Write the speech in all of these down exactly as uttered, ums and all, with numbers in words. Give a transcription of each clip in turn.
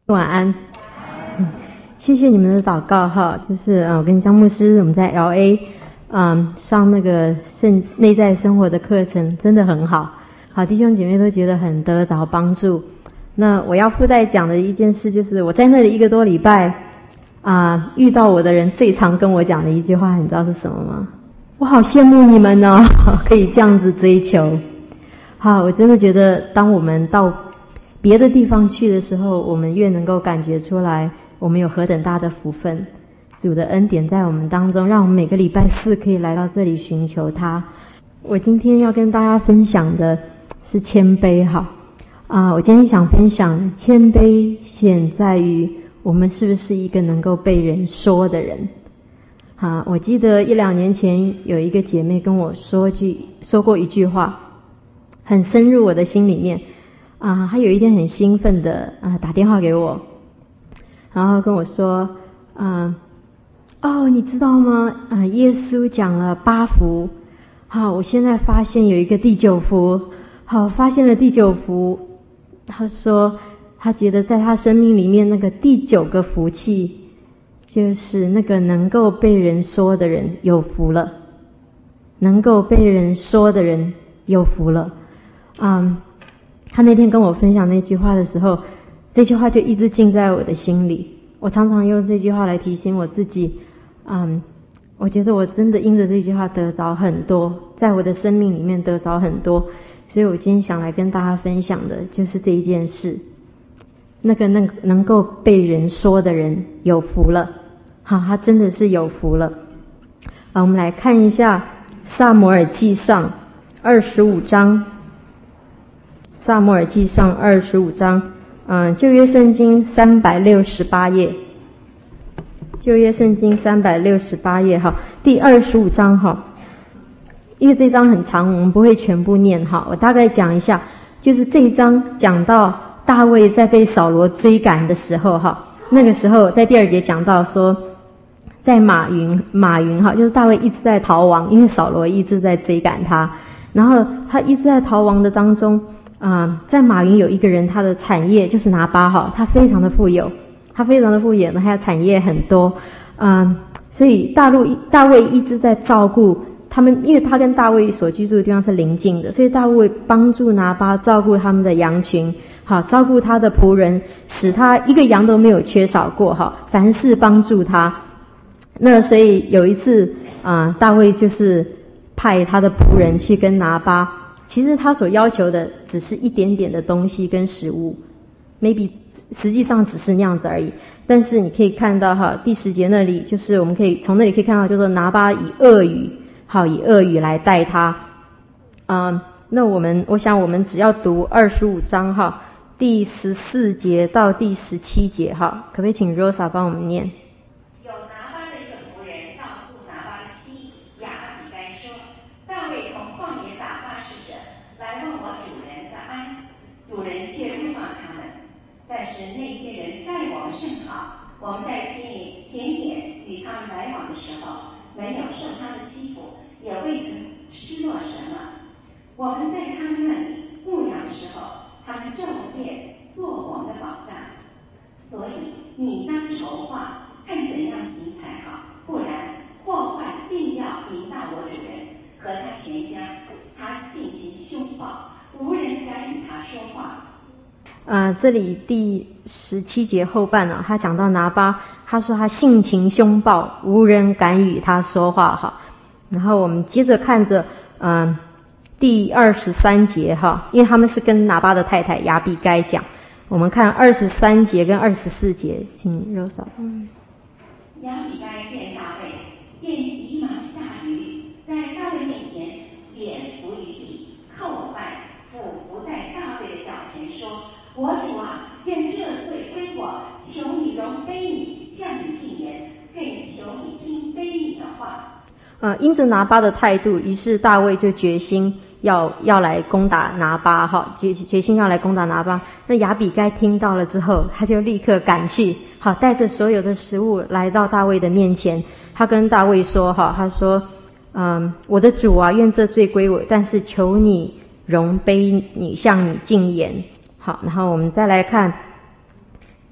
晚安。嗯，谢谢你们的祷告哈，就是呃，我跟张牧师我们在 L A 嗯上那个圣内在生活的课程，真的很好，好弟兄姐妹都觉得很得着帮助。那我要附带讲的一件事，就是我在那里一个多礼拜啊、呃，遇到我的人最常跟我讲的一句话，你知道是什么吗？我好羡慕你们哦，可以这样子追求。好，我真的觉得当我们到别的地方去的时候，我们越能够感觉出来我们有何等大的福分，主的恩典在我们当中，让我们每个礼拜四可以来到这里寻求他。我今天要跟大家分享的是谦卑哈啊，我今天想分享谦卑显在于我们是不是一个能够被人说的人啊。我记得一两年前有一个姐妹跟我说句说过一句话，很深入我的心里面啊，她有一天很兴奋的啊打电话给我，然后跟我说啊哦你知道吗啊耶稣讲了八福，好，我现在发现有一个第九福，好，发现了第九福。他说他觉得在他生命里面那个第九个福气，就是那个能够被人说的人有福了，能够被人说的人有福了。嗯，他那天跟我分享那句话的时候，这句话就一直进在我的心里。我常常用这句话来提醒我自己，嗯，我觉得我真的因着这句话得着很多，在我的生命里面得着很多。所以我今天想来跟大家分享的就是这一件事，那个能能够被人说的人有福了，好，他真的是有福了。好，我们来看一下撒母耳记上二十五章，撒母耳记上二十五章，嗯，旧约圣经三百六十八页，旧约圣经三百六十八页哈，第二十五章哈。因为这一章很长，我们不会全部念哈，我大概讲一下，就是这一章讲到大卫在被扫罗追赶的时候哈，那个时候在第二节讲到说，在马云马云哈，就是大卫一直在逃亡，因为扫罗一直在追赶他，然后他一直在逃亡的当中啊、呃，在马云有一个人，他的产业就是拿巴哈，他非常的富有，他非常的富有，他的产业很多，嗯、呃，所以大陆大卫一直在照顾他们，因为他跟大卫所居住的地方是邻近的，所以大卫帮助拿巴照顾他们的羊群，好，照顾他的仆人，使他一个羊都没有缺少过哈，凡事帮助他。那所以有一次啊、呃，大卫就是派他的仆人去跟拿巴，其实他所要求的只是一点点的东西跟食物 ，maybe 实际上只是那样子而已。但是你可以看到哈，第十节那里就是我们可以从那里可以看到，就是说拿巴以恶语。好，以恶语来待他。嗯，那我们我想我们只要读二十五章哈，第十四节到第十七节哈，可不可以请 Rosa 帮我们念？ 有拿巴的一个仆人告诉拿巴的妻亚比该说，大卫从旷野打发使者来问我主人的安，主人却不骂他们。但是那些人待我们甚好，我们在田田野与他们来往的时候，没有受他们欺负，也未曾失落什么。我们在他们那里牧养的时候，他们昼夜做我们的保障。所以你当筹划，看怎样行才好，不然祸患定要临到我主人和他全家。他性情凶暴，无人敢与他说话。 呃，这里第十七节后半呢、啊，他讲到拿巴，他说他性情凶暴，无人敢与他说话哈。然后我们接着看着，嗯、呃，第二十三节哈，因为他们是跟拿巴的太太亚比该讲，我们看二十三节跟二十四节，请 Rosa。嗯， 亚比该见大卫，便急忙下驴，在大卫面前脸伏于地，叩拜，俯伏在大卫的脚前说。我主啊，愿这罪归我，求你容卑你，向你进言，更求你听卑你的话。 呃，因着拿巴的态度，于是大卫就决心要要来攻打拿巴哈，决决心要来攻打拿巴。那亚比该听到了之后，他就立刻赶去，好，带着所有的食物来到大卫的面前。他跟大卫说哈，他说，嗯，我的主啊，愿这罪归我，但是求你容卑你，向你进言。好，然后我们再来看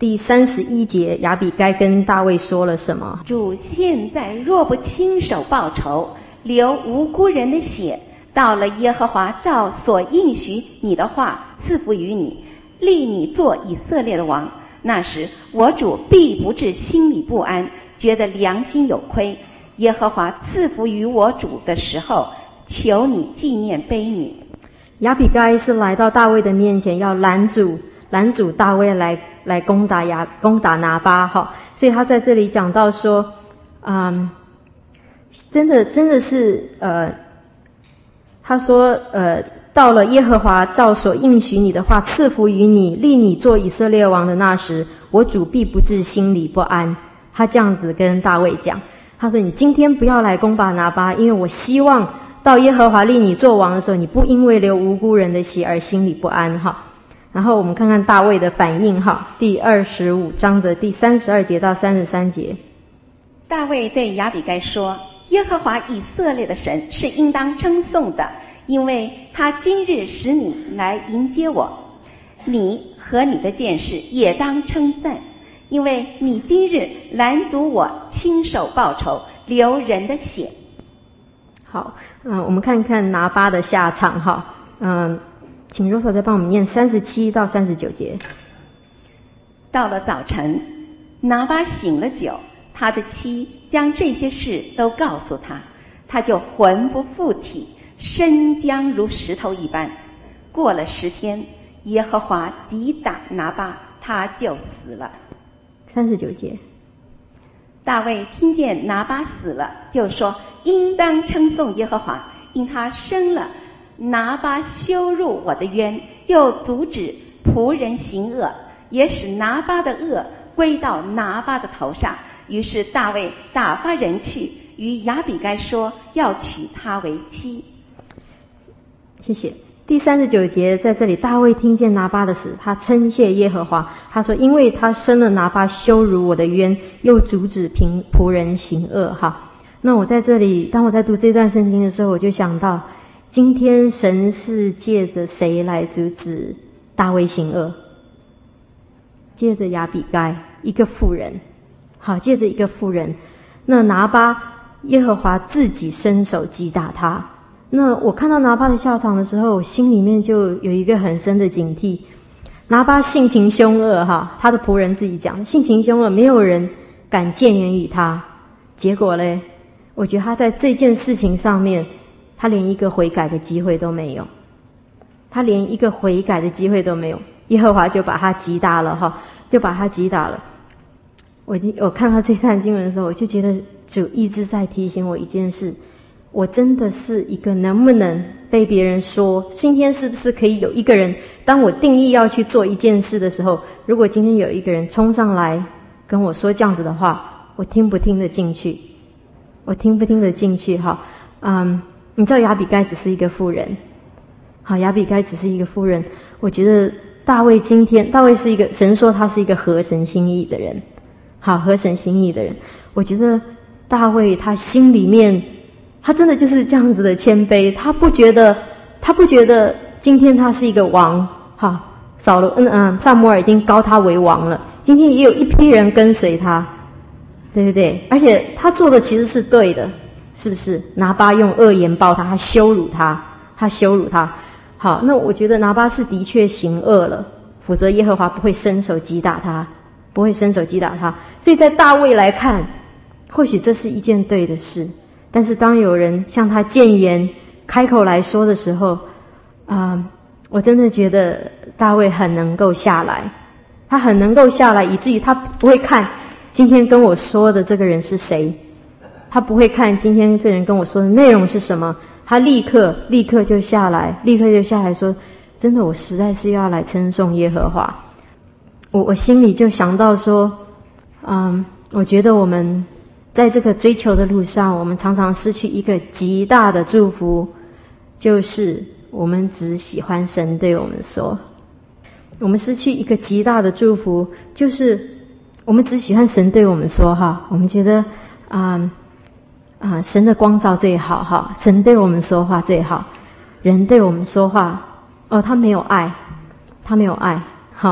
第三十一节，亚比该跟大卫说了什么？ 主现在若不亲手报仇，流无辜人的血，到了耶和华照所应许你的话赐福于你，立你做以色列的王，那时我主必不至心里不安，觉得良心有亏。耶和华赐福于我主的时候，求你纪念卑女。 亚比该是来到大卫的面前，要拦阻拦阻大卫来来攻打亚攻打拿巴哈，所以他在这里讲到说，嗯，真的真的是呃，他说呃，到了耶和华照所应许你的话赐福于你，立你做以色列王的那时，我主必不至心里不安。他这样子跟大卫讲，他说你今天不要来攻打拿巴，因为我希望到耶和华立你做王的时候，你不因为流无辜人的血而心里不安哈。然后我们看看大卫的反应哈，第二十五章的第三十二节到三十三节。 大卫对亚比该说，耶和华以色列的神是应当称颂的，因为他今日使你来迎接我，你和你的剑士也当称赞，因为你今日拦阻我亲手报仇，流人的血。 好，嗯、呃，我们看看拿巴的下场哈，嗯、呃，请若所再帮我们念三十七到三十九节。 到了早晨，拿巴醒了酒，他的妻将这些事都告诉他，他就魂不附体，身僵如石头一般。过了十天，耶和华击打拿巴，他就死了。 三十九节， 大卫听见拿巴死了，就说应当称颂耶和华，因他生了拿巴羞辱我的冤，又阻止仆人行恶，也使拿巴的恶归到拿巴的头上。于是大卫打发人去与亚比该说，要娶她为妻。 谢谢。第三十九节在这里，大卫听见拿巴的死，他称谢耶和华，他说因为他生了拿巴羞辱我的冤，又阻止平仆人行恶哈。那我在这里，当我在读这段圣经的时候，我就想到今天神是借着谁来阻止大卫行恶？借着亚比该，一个妇人。好，借着一个妇人，那拿巴耶和华自己伸手击打他。那我看到拿巴的下场的时候，我心里面就有一个很深的警惕。拿巴性情凶恶哈，他的仆人自己讲，性情凶恶，没有人敢谏言于他。结果嘞，我觉得他在这件事情上面，他连一个悔改的机会都没有，他连一个悔改的机会都没有，耶和华就把他击打了哈，就把他击打了。我我看到这段经文的时候，我就觉得主一直在提醒我一件事，我真的是一个能不能被别人说，今天是不是可以有一个人，当我定义要去做一件事的时候，如果今天有一个人冲上来跟我说这样子的话，我听不听得进去？我听不听得进去？哈，嗯，你知道亚比该只是一个妇人，好，亚比该只是一个妇人。我觉得大卫今天，大卫是一个神说他是一个合神心意的人。好，合神心意的人，我觉得大卫他心里面，他真的就是这样子的谦卑，他不觉得，他不觉得今天他是一个王，哈，扫罗，嗯嗯，撒母耳已经膏他为王了，今天也有一批人跟随他，对不对？而且他做的其实是对的，是不是？拿巴用恶言报他，他羞辱他，他羞辱他。好，那我觉得拿巴是的确行恶了，否则耶和华不会伸手击打他。不会伸手击打他，所以在大卫来看，或许这是一件对的事。但是当有人向他谏言、开口来说的时候，啊、呃，我真的觉得大卫很能够下来，他很能够下来，以至于他不会看今天跟我说的这个人是谁，他不会看今天这人跟我说的内容是什么，他立刻立刻就下来，立刻就下来说，真的，我实在是要来称颂耶和华。我我心里就想到说，嗯，我觉得我们在这个追求的路上，我们常常失去一个极大的祝福，就是我们只喜欢神对我们说。我们失去一个极大的祝福，就是我们只喜欢神对我们说哈，我们觉得啊啊、呃，神的光照最好哈，神对我们说话最好，人对我们说话，哦，他没有爱，他没有爱，哈。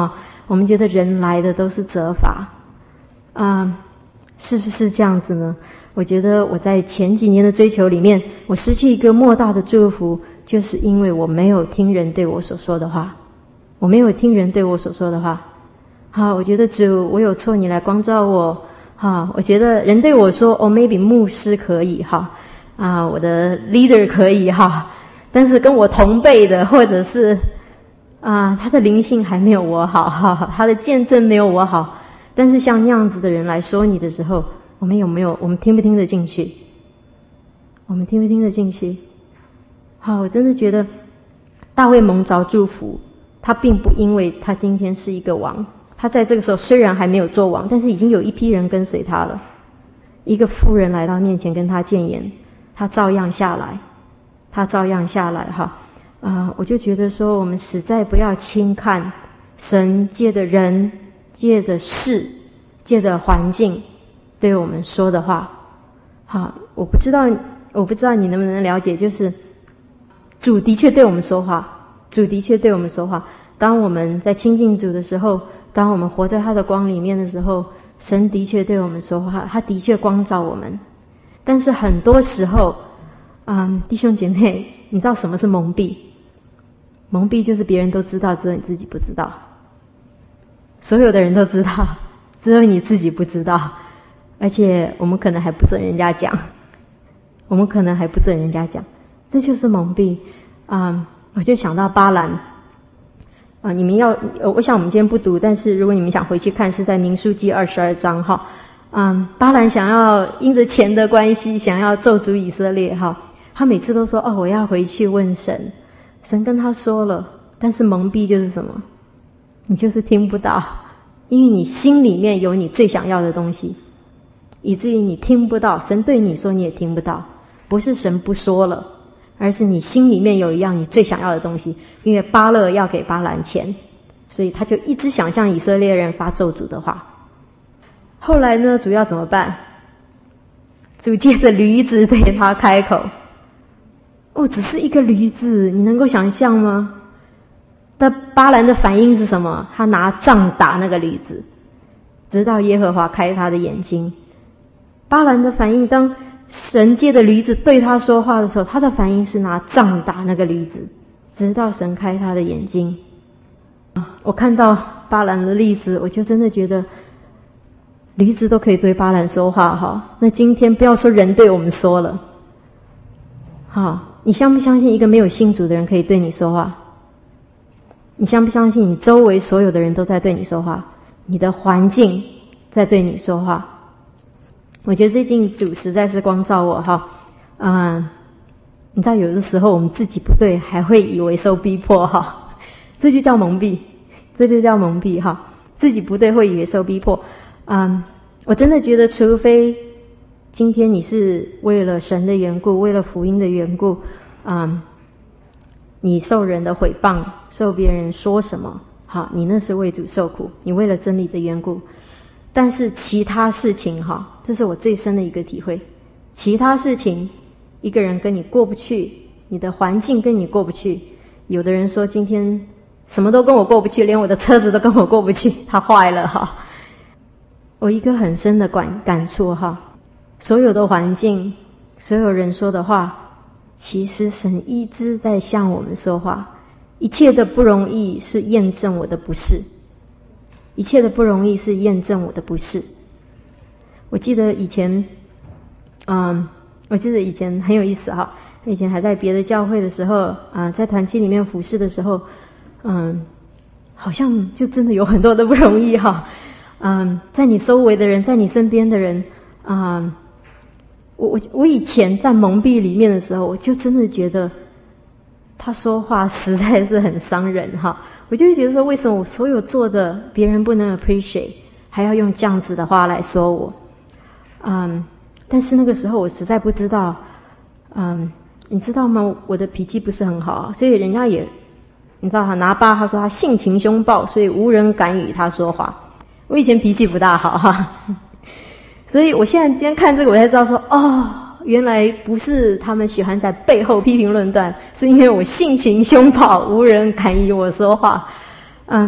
我们觉得人来的都是责罚，啊、呃，是不是这样子呢？我觉得我在前几年的追求里面，我失去一个莫大的祝福，就是因为我没有听人对我所说的话，我没有听人对我所说的话。好，我觉得主，我有错，你来光照我。好，我觉得人对我说，哦 ，maybe 牧师可以哈，啊，我的 leader 可以哈，但是跟我同辈的，或者是啊，他的灵性还没有我好哈，他的见证没有我好，但是像那样子的人来说你的时候，我们有没有，我们听不听得进去？我们听不听得进去？好，我真的觉得大卫蒙着祝福，他并不因为他今天是一个王，他在这个时候虽然还没有做王，但是已经有一批人跟随他了。一个妇人来到面前跟他谏言，他照样下来，他照样下来哈。啊、呃，我就觉得说，我们实在不要轻看神借的人、借的事、借的环境对我们说的话。好，我不知道，我不知道你能不能了解，就是主的确对我们说话，主的确对我们说话。当我们在亲近主的时候，当我们活在他的光里面的时候，神的确对我们说话，他的确光照我们。但是很多时候，嗯，弟兄姐妹，你知道什么是蒙蔽？蒙蔽就是别人都知道，只有你自己不知道。所有的人都知道，只有你自己不知道。而且我们可能还不准人家讲，我们可能还不准人家讲，这就是蒙蔽。嗯，我就想到巴兰。啊、呃，你们要，呃，我想我们今天不读，但是如果你们想回去看，是在民数记二十二章哈。嗯，巴兰想要因着钱的关系，想要咒诅以色列哈。他每次都说，哦，我要回去问神，神跟他说了，但是蒙蔽就是什么？你就是听不到，因为你心里面有你最想要的东西，以至于你听不到，神对你说你也听不到，不是神不说了，而是你心里面有一样你最想要的东西。因为巴勒要给巴兰钱，所以他就一直想向以色列人发咒诅的话。后来呢，主要怎么办？主借着驴子对他开口。哦，只是一个驴子，你能够想象吗？但巴兰的反应是什么？他拿杖打那个驴子，直到耶和华开他的眼睛。巴兰的反应，当神借的驴子对他说话的时候，他的反应是拿杖打那个驴子，直到神开他的眼睛。我看到巴兰的例子，我就真的觉得驴子都可以对巴兰说话哈，那今天不要说人对我们说了。好，你相不相信一个没有信主的人可以对你说话？你相不相信你周围所有的人都在对你说话？你的环境在对你说话？我觉得最近主实在是光照我哈，嗯，你知道有的时候我们自己不对，还会以为受逼迫哈，这就叫蒙蔽，这就叫蒙蔽哈，自己不对会以为受逼迫。嗯，我真的觉得，除非今天你是为了神的缘故，为了福音的缘故，嗯，你受人的毁谤，受别人说什么，好，你那是为主受苦，你为了真理的缘故。但是其他事情哈，这是我最深的一个体会。其他事情，一个人跟你过不去，你的环境跟你过不去。有的人说今天什么都跟我过不去，连我的车子都跟我过不去，它坏了哈。我一个很深的感感触哈，所有的环境，所有人说的话，其实神一直在向我们说话。一切的不容易是验证我的不是，一切的不容易是验证我的不是。我记得以前，嗯，我记得以前很有意思哈。以前还在别的教会的时候，啊、呃，在团契里面服侍的时候，嗯，好像就真的有很多的不容易哈。嗯，在你周围的人，在你身边的人，啊、嗯，我我我以前在蒙蔽里面的时候，我就真的觉得他说话实在是很伤人哈。我就会觉得说，为什么我所有做的别人不能 appreciate， 还要用这样子的话来说我？嗯，但是那个时候我实在不知道，嗯，你知道吗？我的脾气不是很好，所以人家也，你知道他拿巴他说他性情凶暴，所以无人敢与他说话。我以前脾气不大好哈，所以我现在今天看这个，我才知道说，哦，原来不是他们喜欢在背后批评论断，是因为我性情凶暴，无人敢与我说话。嗯，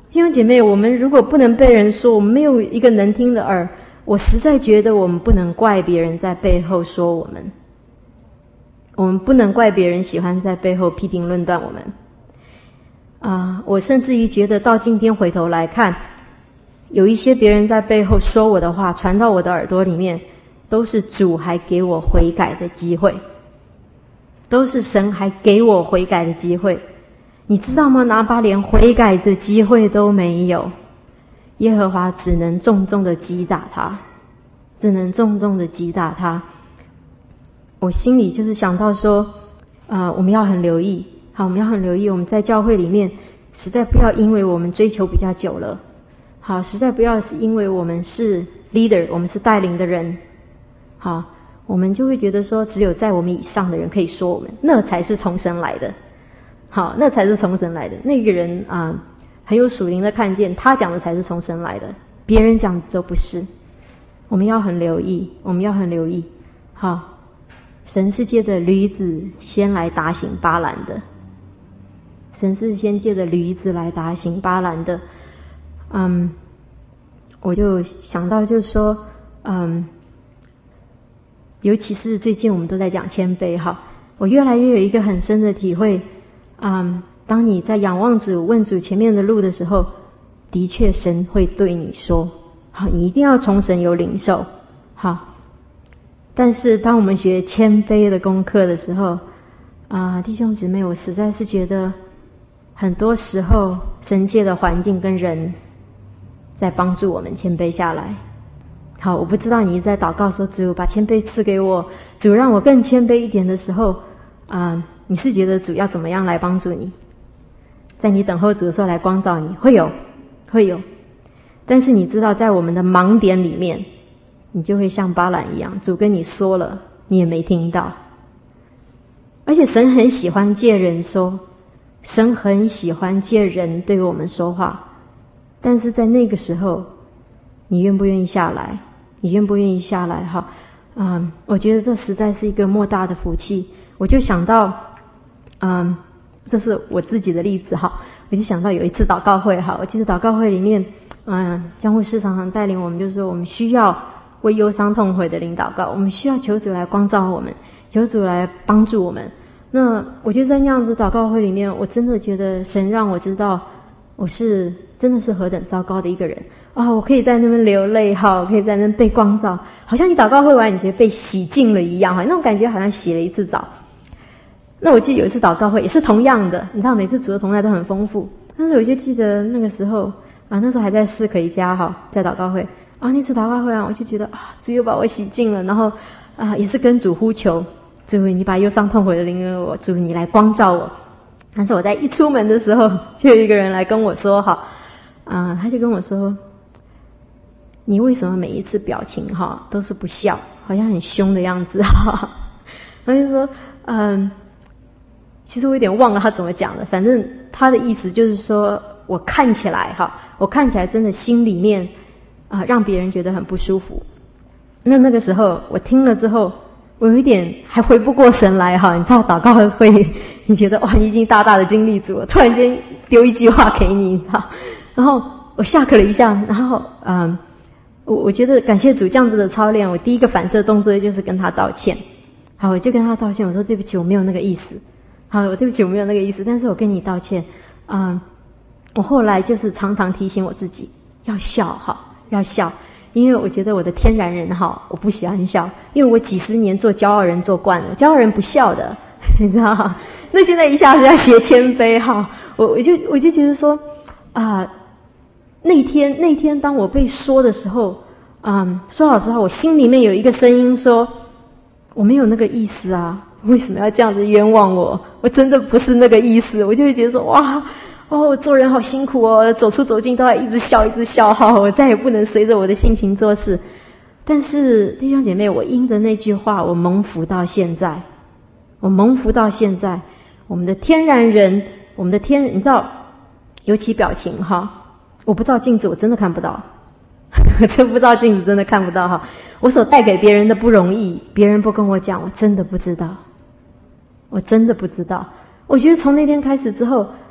弟兄姐妹，我们如果不能被人说，我们没有一个能听的耳，我实在觉得我们不能怪别人在背后说我们，我们不能怪别人喜欢在背后批评论断我们。啊、呃，我甚至于觉得到今天回头来看，有一些别人在背后说我的话传到我的耳朵里面，都是主还给我悔改的机会，都是神还给我悔改的机会。你知道吗？拿巴连悔改的机会都没有，耶和华只能重重的击打他，只能重重的击打他。我心里就是想到说，呃，我们要很留意，好，我们要很留意，我们在教会里面，实在不要因为我们追求比较久了，好，实在不要是因为我们是 leader， 我们是带领的人，好，我们就会觉得说，只有在我们以上的人可以说我们，那才是从神来的。好，那才是从神来的。那个人啊、呃，很有属灵的看见，他讲的才是从神来的，别人讲的都不是。我们要很留意，我们要很留意。好，神是借着驴子先来打醒巴兰的，神是先借着驴子来打醒巴兰的。嗯，我就想到就是说，嗯，尤其是最近我们都在讲谦卑哈，我越来越有一个很深的体会。嗯，当你在仰望主、问主前面的路的时候，的确神会对你说，好，你一定要从神有领受，好。但是当我们学谦卑的功课的时候，啊、呃，弟兄姊妹，我实在是觉得，很多时候神界的环境跟人，在帮助我们谦卑下来。好，我不知道你一直在祷告说，主把谦卑赐给我，主让我更谦卑一点的时候，啊、呃。你是觉得主要怎么样来帮助你？在你等候主的时候来光照你，会有，会有。但是你知道，在我们的盲点里面，你就会像巴兰一样，主跟你说了，你也没听到。而且神很喜欢借人说，神很喜欢借人对我们说话。但是在那个时候，你愿不愿意下来？你愿不愿意下来？哈，嗯，我觉得这实在是一个莫大的福气。我就想到。嗯，这是我自己的例子哈，我就想到有一次祷告会哈，我记得祷告会里面，嗯，江牧师常常带领我们，就是说我们需要为忧伤痛悔的灵祷告，我们需要求主来光照我们，求主来帮助我们。那我觉得在那样子祷告会里面，我真的觉得神让我知道，我是真的是何等糟糕的一个人啊、哦！我可以在那边流泪哈，我可以在那边被光照，好像你祷告会完，你觉得被洗净了一样哈，那种感觉好像洗了一次澡。那我记得有一次祷告会也是同样的，你知道每次主的同在都很丰富，但是我就记得那个时候啊，那时候还在市可以家哈，在祷告会啊，那次祷告会啊，我就觉得啊，主又把我洗净了，然后啊，也是跟主呼求，主你把忧伤痛悔的灵给我，主你来光照我。但是我在一出门的时候，就有一个人来跟我说哈，啊，他就跟我说，你为什么每一次表情哈都是不笑，好像很凶的样子哈？他就说，嗯。其实我有点忘了他怎么讲的，反正他的意思就是说，我看起来哈，我看起来真的心里面啊、呃，让别人觉得很不舒服。那那个时候我听了之后，我有一点还回不过神来哈。你知道祷告会，你觉得哇，你已经大大的经历主了，突然间丢一句话给你，你知道？然后我下课了一下，然后嗯，我我觉得感谢主这样子的操练，我第一个反射动作就是跟他道歉。好，我就跟他道歉，我说对不起，我没有那个意思。好，我对不起，我没有那个意思，但是我跟你道歉。嗯，我后来就是常常提醒我自己要笑哈，要笑，因为我觉得我的天然人哈，我不喜欢笑，因为我几十年做骄傲人做惯了，骄傲人不笑的，你知道吗？那现在一下子要学谦卑哈，我我就我就觉得说啊、呃，那天那天当我被说的时候，嗯，说老实话，我心里面有一个声音说，我没有那个意思啊。为什么要这样子冤枉我？我真的不是那个意思。我就会觉得说，哇，哦，做人好辛苦哦，走出走进都要一直笑，一直笑哈，我再也不能随着我的心情做事。但是弟兄姐妹，我因着那句话，我蒙福到现在，我蒙福到现在。我们的天然人，我们的天，你知道，尤其表情哈，我不照镜子，我真的看不到。我真不照镜子，真的看不到哈。我所带给别人的不容易，别人不跟我讲，我真的不知道。我真的不知道。我觉得从那天开始之后，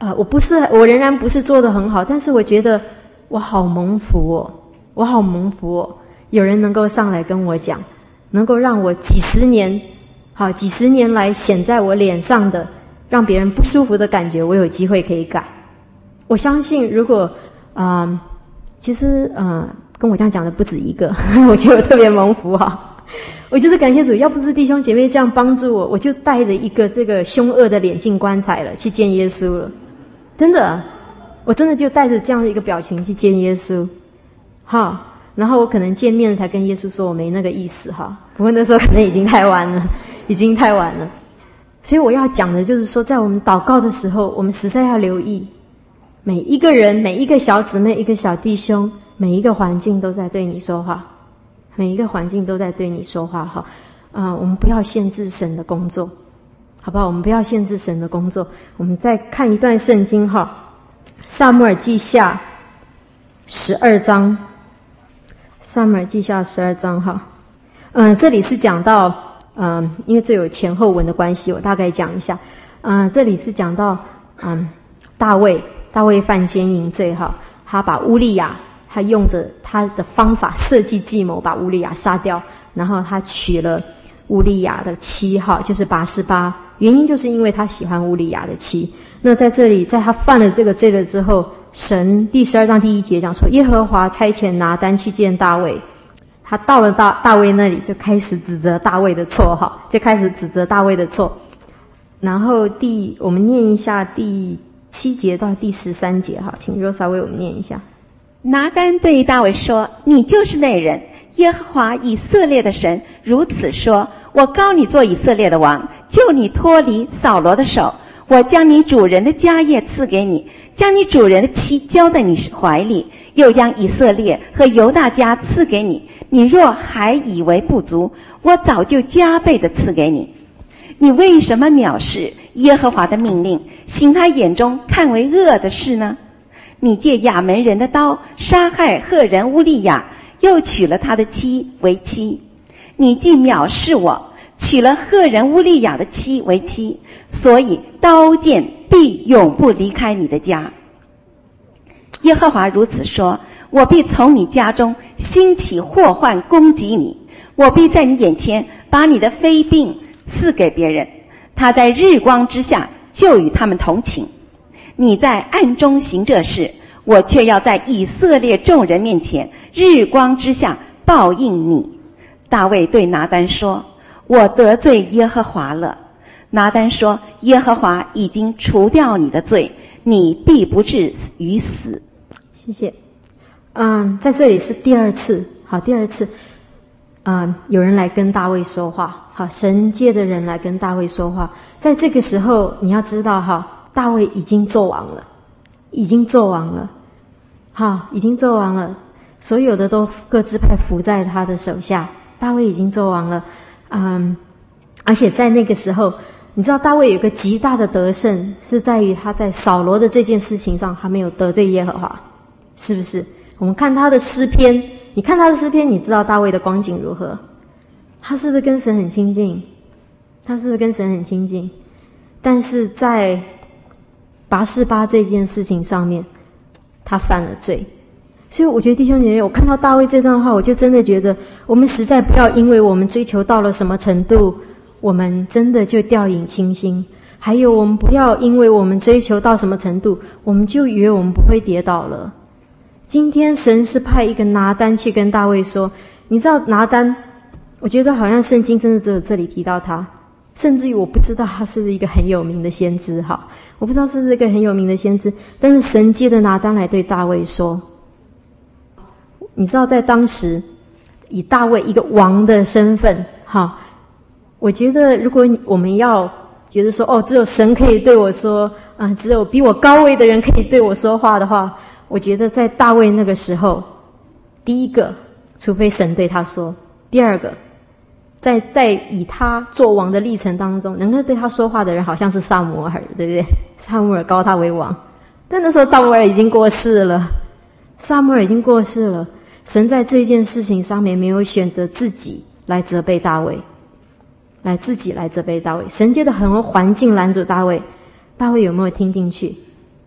呃，我不是，我仍然不是做得很好，但是我觉得我好蒙福哦，我好蒙福哦，有人能够上来跟我讲，能够让我几十年，好几十年来显在我脸上的，让别人不舒服的感觉，我有机会可以改。我相信，如果啊、呃，其实呃，跟我这样讲的不止一个，我觉得我特别蒙福哈。我就是感谢主，要不是弟兄姐妹这样帮助我，我就带着一个这个凶恶的脸进棺材了，去见耶稣了。真的，我真的就带着这样的一个表情去见耶稣，哈。然后我可能见面才跟耶稣说我没那个意思哈，不过那时候可能已经太晚了，已经太晚了。所以我要讲的就是说，在我们祷告的时候，我们实在要留意每一个人、每一个小姊妹、一个小弟兄，每一个环境都在对你说话。每一个环境都在对你说话哈，啊、呃，我们不要限制神的工作，好不好？我们不要限制神的工作。我们再看一段圣经哈，撒母耳记下十二章，撒母耳记下十二章哈，嗯、呃，这里是讲到，嗯、呃，因为这有前后文的关系，我大概讲一下，嗯、呃，这里是讲到，嗯、呃，大卫，大卫犯奸淫罪哈，他把乌利亚。他用着他的方法设计计谋把乌利亚杀掉，然后他娶了乌利亚的妻哈，就是拔示巴，原因就是因为他喜欢乌利亚的妻。那在这里，在他犯了这个罪了之后，神第十二章第一节讲说，耶和华差遣拿单去见大卫，他到了大大卫那里就开始指责大卫的错哈，就开始指责大卫的错。然后第我们念一下第七节到第十三节哈，请 Rosa 为我们念一下。 拿单对大卫说，你就是那人，耶和华以色列的神如此说，我膏你做以色列的王，救你脱离扫罗的手，我将你主人的家业赐给你，将你主人的妻交在你怀里，又将以色列和犹大家赐给你，你若还以为不足，我早就加倍的赐给你。你为什么藐视耶和华的命令，行他眼中看为恶的事呢？你借亚门人的刀杀害赫人乌利亚，又娶了他的妻为妻。你既藐视我，娶了赫人乌利亚的妻为妻，所以刀剑必永不离开你的家。耶和华如此说，我必从你家中兴起祸患攻击你，我必在你眼前把你的非病赐给别人，他在日光之下就与他们同寝。你在暗中行这事，我却要在以色列众人面前日光之下报应你。大卫对拿单说，我得罪耶和华了。拿单说，耶和华已经除掉你的罪，你必不至于死。 谢谢。嗯，在这里是第二次，好，第二次，嗯，有人来跟大卫说话，好，神界的人来跟大卫说话。在这个时候，你要知道哈，大卫已经做王了，已经做王了，好，已经做王了，所有的都各支派服在他的手下。大卫已经做王了，嗯，而且在那个时候，你知道大卫有个极大的得胜，是在于他在扫罗的这件事情上，他没有得罪耶和华，是不是？我们看他的诗篇，你看他的诗篇，你知道大卫的光景如何？他是不是跟神很亲近？他是不是跟神很亲近？但是在拔示巴这件事情上面，他犯了罪。所以我觉得弟兄姐妹，我看到大卫这段话，我就真的觉得我们实在不要因为我们追求到了什么程度，我们真的就掉以轻心。还有我们不要因为我们追求到什么程度，我们就以为我们不会跌倒了。今天神是派一个拿单去跟大卫说，你知道拿单，我觉得好像圣经真的只有这里提到他，甚至于我不知道他是不是一个很有名的先知哈，我不知道是不是一个很有名的先知，但是神接着拿单来对大卫说，你知道在当时以大卫一个王的身份哈，我觉得如果我们要觉得说哦，只有神可以对我说啊、呃，只有比我高位的人可以对我说话的话，我觉得在大卫那个时候，第一个除非神对他说，第二个在在以他做王的历程当中，能够对他说话的人好像是撒母耳，对不对？撒母耳膏他为王，但那时候撒母耳已经过世了，撒母耳已经过世了。神在这件事情上面没有选择自己来责备大卫，来自己来责备大卫。神借着很多环境拦阻大卫，大卫有没有听进去？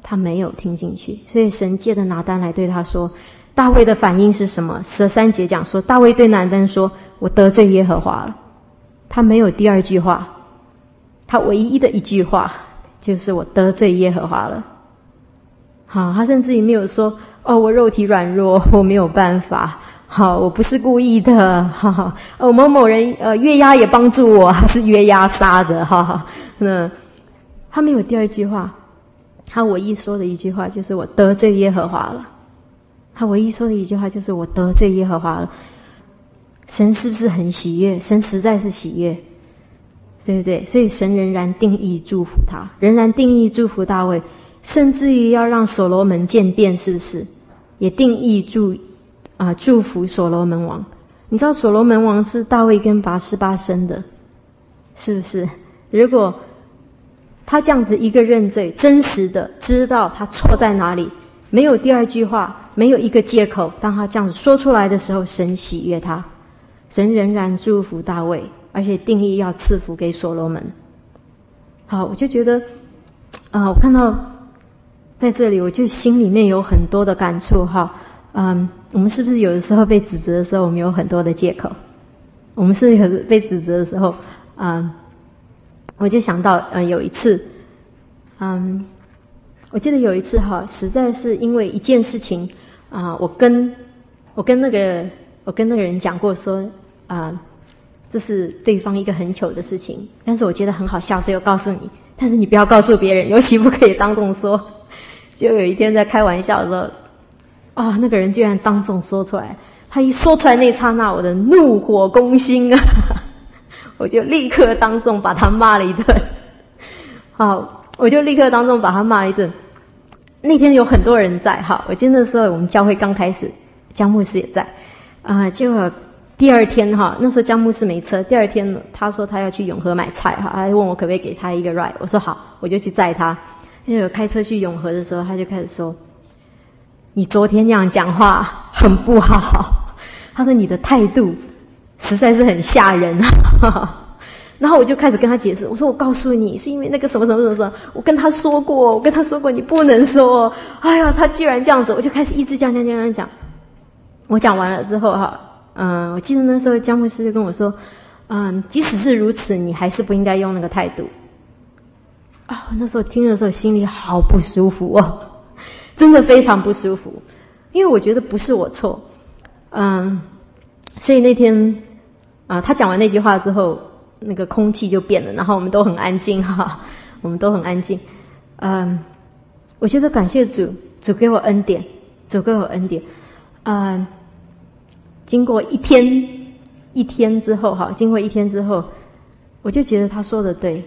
他没有听进去，所以神借着拿单来对他说，大卫的反应是什么？十三节讲说，大卫对拿单说，我得罪耶和华了。他没有第二句话，他唯一的一句话就是我得罪耶和华了。好，他甚至于没有说，哦，我肉体软弱，我没有办法，好，我不是故意的，哈哈，哦，某某人呃约押也帮助我，他是约押杀的，哈哈。那他没有第二句话，他唯一说的一句话就是我得罪耶和华了。他唯一说的一句话就是我得罪耶和华了。神是不是很喜悦？神实在是喜悦，对不对？所以神仍然定义祝福他，仍然定义祝福大卫，甚至于要让所罗门建殿，是不是？也定义祝啊、呃、祝福所罗门王。你知道所罗门王是大卫跟拔示巴生的，是不是？如果他这样子一个认罪，真实的知道他错在哪里，没有第二句话，没有一个借口，当他这样子说出来的时候，神喜悦他，神仍然祝福大卫，而且定义要赐福给所罗门。好，我就觉得啊、呃，我看到在这里，我就心里面有很多的感触哈。嗯，我们是不是有的时候被指责的时候，我们有很多的借口？我们是有被指责的时候，嗯，我就想到，嗯，有一次，嗯，我记得有一次哈，实在是因为一件事情啊、呃，我跟我跟那个我跟那个人讲过说，啊、呃，这是对方一个很糗的事情，但是我觉得很好笑，所以我告诉你，但是你不要告诉别人，尤其不可以当众说。就有一天在开玩笑的时候，啊、哦，那个人居然当众说出来，他一说出来那刹那，我的怒火攻心啊！我就立刻当众把他骂了一顿。好，我就立刻当众把他骂了一顿。那天有很多人在，哈，我记得那时候我们教会刚开始，江牧师也在，啊、呃，结果第二天哈，那时候江牧师没车，第二天他说他要去永和买菜哈，他问我可不可以给他一个 ride， 我说好，我就去载他。因为我开车去永和的时候，他就开始说：“你昨天那样讲话很不好。”他说：“你的态度实在是很吓人啊。”然后我就开始跟他解释，我说：“我告诉你，是因为那个什么什么什么什么，我跟他说过，我跟他说过，你不能说。”哎呀，他居然这样子，我就开始一直讲讲讲讲讲。我讲完了之后哈，嗯，我记得那时候江牧师就跟我说：“嗯，即使是如此，你还是不应该用那个态度。”啊、哦，那时候听的时候心里好不舒服哦，真的非常不舒服，因为我觉得不是我错，嗯，所以那天啊，他讲完那句话之后，那个空气就变了，然后我们都很安静哈，我们都很安静，嗯，我觉得感谢主，主给我恩典，主给我恩典，嗯，经过一天一天之后哈，经过一天之后，我就觉得他说的对。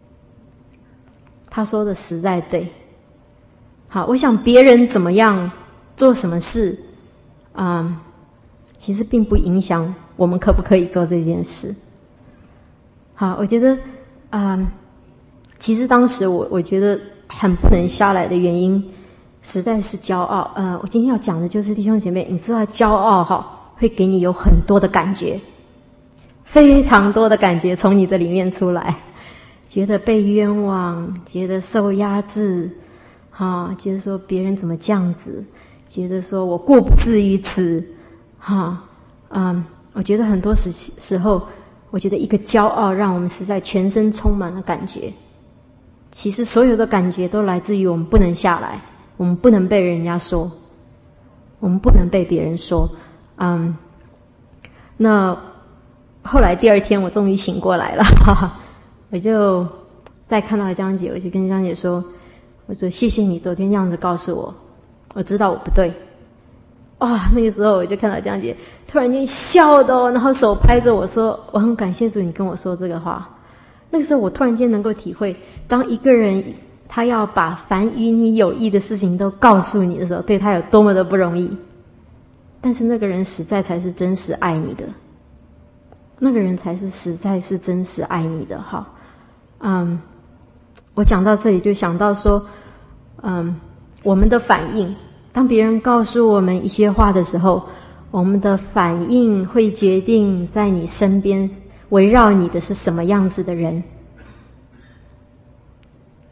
他说的实在对，好，我想别人怎么样做什么事，嗯，其实并不影响我们可不可以做这件事。好，我觉得，嗯，其实当时我我觉得很不能下来的原因，实在是骄傲。呃，我今天要讲的就是弟兄姐妹，你知道骄傲哈，会给你有很多的感觉，非常多的感觉从你的里面出来。觉得被冤枉，觉得受压制，哈，觉得说别人怎么这样子，觉得说我过不至于此，哈，嗯，我觉得很多时时候，我觉得一个骄傲让我们实在全身充满了感觉。其实所有的感觉都来自于我们不能下来，我们不能被人家说，我们不能被别人说，嗯，那后来第二天我终于醒过来了，哈哈。我就再看到江姐，我就跟江姐说，我说谢谢你昨天这样子告诉我，我知道我不对。哇，那个时候我就看到江姐突然间笑的哦，然后手拍着我说，我很感谢主你跟我说这个话。那个时候我突然间能够体会，当一个人他要把凡与你有益的事情都告诉你的时候，对他有多么的不容易。但是那个人实在才是真实爱你的，那个人才是实在是真实爱你的哈。嗯，我讲到这里就想到说，嗯，我们的反应，当别人告诉我们一些话的时候，我们的反应会决定在你身边围绕你的是什么样子的人。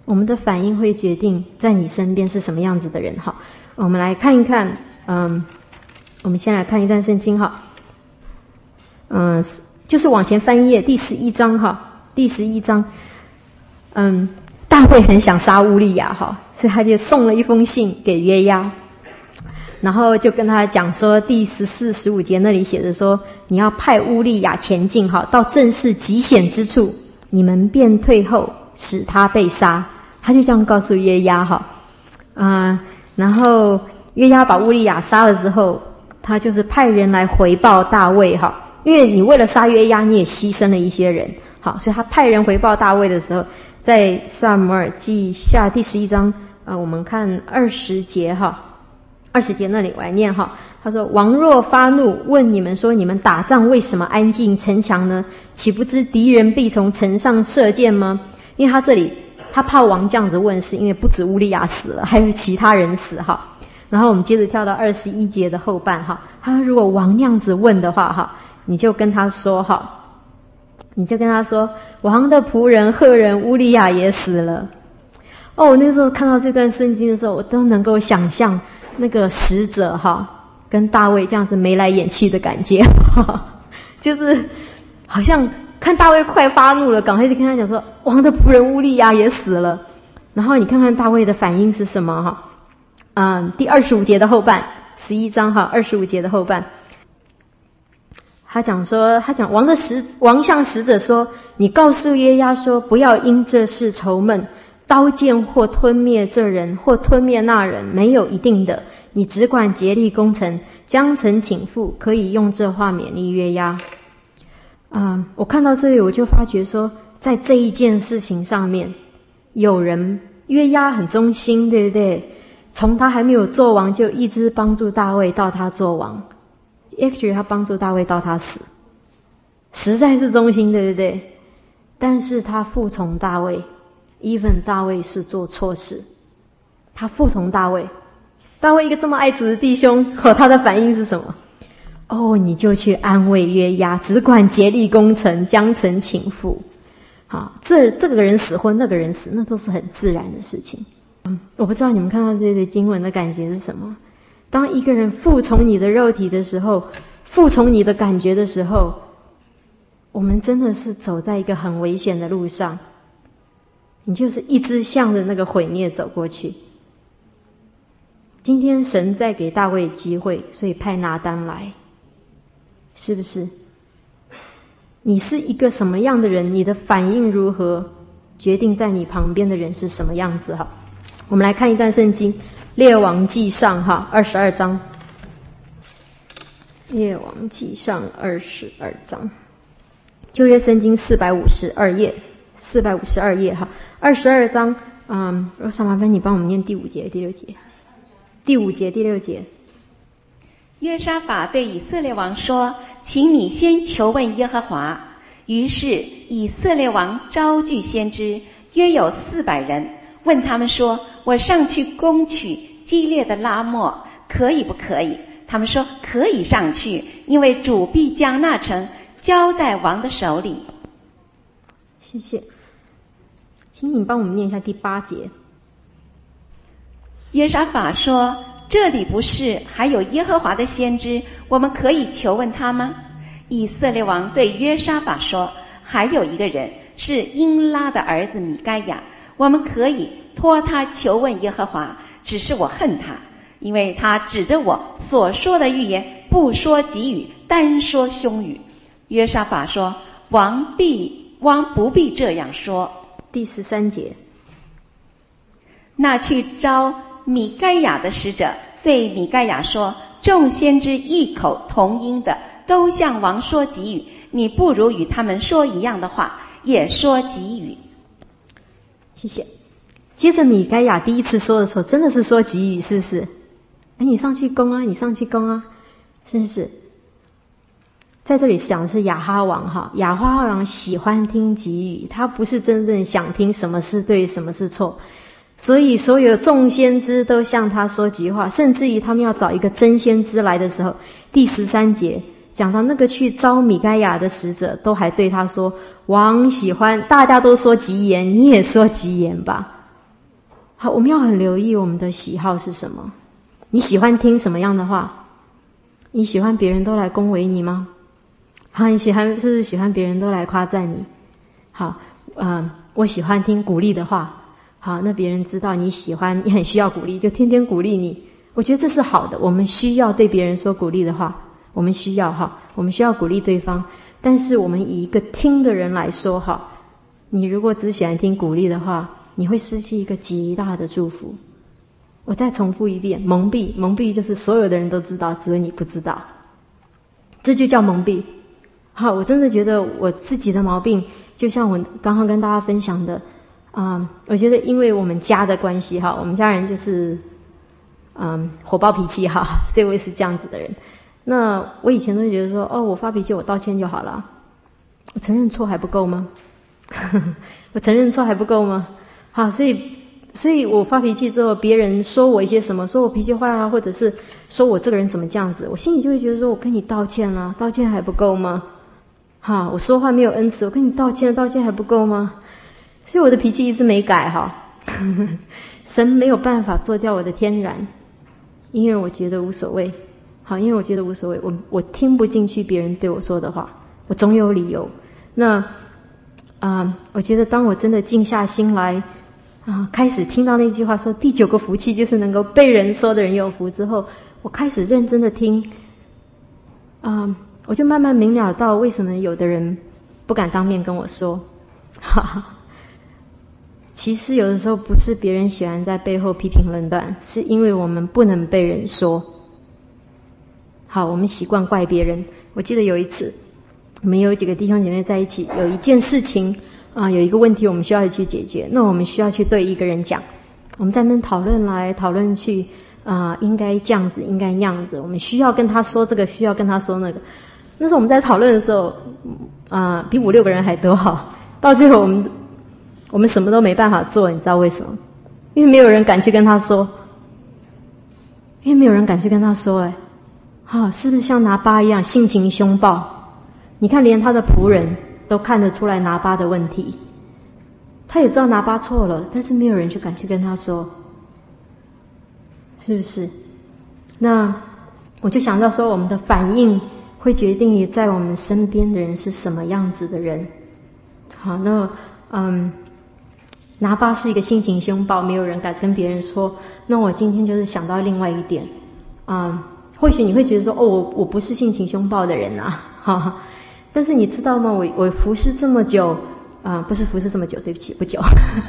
我们的反应会决定在你身边是什么样子的人。好，我们来看一看，嗯，我们先来看一段圣经哈，嗯，就是往前翻页第十一章哈，第十一章，嗯，大卫很想杀乌利亚哈，所以他就送了一封信给约押，然后就跟他讲说，第十四、十五节那里写着说，你要派乌利亚前进哈，到正是极险之处，你们便退后，使他被杀。他就这样告诉约押哈，啊、呃，然后约押把乌利亚杀了之后，他就是派人来回报大卫哈，因为你为了杀约押，你也牺牲了一些人，好，所以他派人回报大卫的时候，在撒母耳记下第十一章啊、呃，我们看二十节哈，二十节那里我来念哈，他说：王若发怒，问你们说，你们打仗为什么安静城墙呢？岂不知敌人必从城上射箭吗？因为他这里他怕王这样子问，是因为不止乌利亚死了，还有其他人死哈。然后我们接着跳到二十一节的后半哈，他说如果王那样子问的话哈，你就跟他说哈，你就跟他说，王的仆人赫人乌利亚也死了。哦，那时候看到这段圣经的时候，我都能够想象那个使者哈跟大卫这样子眉来眼去的感觉，就是好像看大卫快发怒了，赶快就跟他讲说，王的仆人乌利亚也死了。然后你看看大卫的反应是什么哈？嗯，第二十五节的后半，十一章哈，二十五节的后半，他讲说，他讲王的使王向使者说，你告诉约押说，不要因这事愁闷，刀剑或吞灭这人，或吞灭那人，没有一定的，你只管竭力攻城，将城倾覆，可以用这话勉励约押。嗯，我看到这里，我就发觉说，在这一件事情上面，有人约押很忠心，对不对？从他还没有做王，就一直帮助大卫到他做王。actually 他帮助大卫到他死，实在是忠心，对不对？但是他服从大卫 even 大卫是做错事，他服从大卫。大卫一个这么爱主的弟兄，哦，他的反应是什么？哦，你就去安慰约押，只管竭力攻城，将城倾覆。好，这这个人死或那个人死，那都是很自然的事情。嗯，我不知道你们看到这些经文的感觉是什么？当一个人服从你的肉体的时候，服从你的感觉的时候，我们真的是走在一个很危险的路上，你就是一直向着那个毁灭走过去。今天神在给大卫机会，所以派拿单来，是不是？你是一个什么样的人，你的反应如何，决定在你旁边的人是什么样子哈。我们来看一段圣经，列王记上哈二十二章，列王记上二十二章，旧约圣经四百五十二页，四百五十二页哈，二十二章，嗯，罗莎麻烦你帮我们念第五节、第六节，第五节、第六节。 约沙法对以色列王说：“请你先求问耶和华。”于是以色列王招聚先知，约有四百人，问他们说：“我上去攻取基列的拉末，可以不可以？”他们说：“可以上去，因为主必将那城交在王的手里。” 谢谢，请你帮我们念一下第八节。 约沙法说：“这里不是还有耶和华的先知，我们可以求问他吗？”以色列王对约沙法说：“还有一个人是英拉的儿子米该亚，我们可以托他求问耶和华，只是我恨他，因为他指着我所说的预言不说吉语，单说凶语。”约沙法说：“王必王不必这样说。” 第十三节， 那去招米该亚的使者对米该亚说：“众先知异口同音的都向王说吉语，你不如与他们说一样的话，也说吉语。” 谢谢。接着米该亚第一次说的时候，真的是说吉语，是不是？哎，你上去攻啊，你上去攻啊，是不是？在这里讲的是亚哈王哈，亚哈王喜欢听吉语，他不是真正想听什么是对，什么是错。所以所有众先知都向他说吉话，甚至于他们要找一个真先知来的时候，第十三节讲到那个去招米该亚的使者都还对他说：“王喜欢，大家都说吉言，你也说吉言吧。” 好，我们要很留意我们的喜好是什么。你喜欢听什么样的话？你喜欢别人都来恭维你吗？好，你喜欢是不是喜欢别人都来夸赞你？好，嗯，我喜欢听鼓励的话。好，那别人知道你喜欢，你很需要鼓励，就天天鼓励你。我觉得这是好的，我们需要对别人说鼓励的话，我们需要哈，我们需要鼓励对方。但是我们以一个听的人来说哈，你如果只喜欢听鼓励的话，你会失去一个极大的祝福。我再重复一遍，蒙蔽，蒙蔽就是所有的人都知道，只有你不知道，这就叫蒙蔽。好，我真的觉得我自己的毛病，就像我刚刚跟大家分享的。嗯，我觉得因为我们家的关系哈，我们家人就是嗯火爆脾气哈，所以我也是这样子的人。那我以前都觉得说，哦，我发脾气我道歉就好了，我承认错还不够吗？我承认错还不够吗？好，所以所以我发脾气之后，别人说我一些什么，说我脾气坏啊，或者是说我这个人怎么这样子，我心里就会觉得说，我跟你道歉了，道歉还不够吗？好，我说话没有恩慈，我跟你道歉，道歉还不够吗？所以我的脾气一直没改哈，神没有办法做掉我的天然，因为我觉得无所谓。好，因为我觉得无所谓，我我听不进去别人对我说的话，我总有理由。那啊、呃，我觉得当我真的静下心来啊、呃，开始听到那句话说第九个福气就是能够被人说的人有福之后，我开始认真的听，啊、呃，我就慢慢明了到为什么有的人不敢当面跟我说，哈哈。其实有的时候不是别人喜欢在背后批评论断，是因为我们不能被人说。好，我们习惯怪别人。我记得有一次，我们有几个弟兄姐妹在一起，有一件事情啊、呃，有一个问题我们需要去解决，那我们需要去对一个人讲。我们在那边讨论来讨论去啊、呃，应该这样子，应该那样子，我们需要跟他说这个，需要跟他说那个。那时候我们在讨论的时候，啊、呃，比五六个人还多哈。到最后我们。我们什么都没办法做，你知道为什么？因为没有人敢去跟他说，因为没有人敢去跟他说，哎，啊，是不是像拿巴一样性情凶暴？你看，连他的仆人都看得出来拿巴的问题，他也知道拿巴错了，但是没有人去敢去跟他说，是不是？那我就想到说，我们的反应会决定于在我们身边的人是什么样子的人。好，那嗯。拿巴是一个性情凶暴，没有人敢跟别人说。那我今天就是想到另外一点，啊、嗯，或许你会觉得说，哦，我我不是性情凶暴的人啊，哈哈。但是你知道吗？我我服侍这么久，啊、呃，不是服侍这么久，对不起，不久。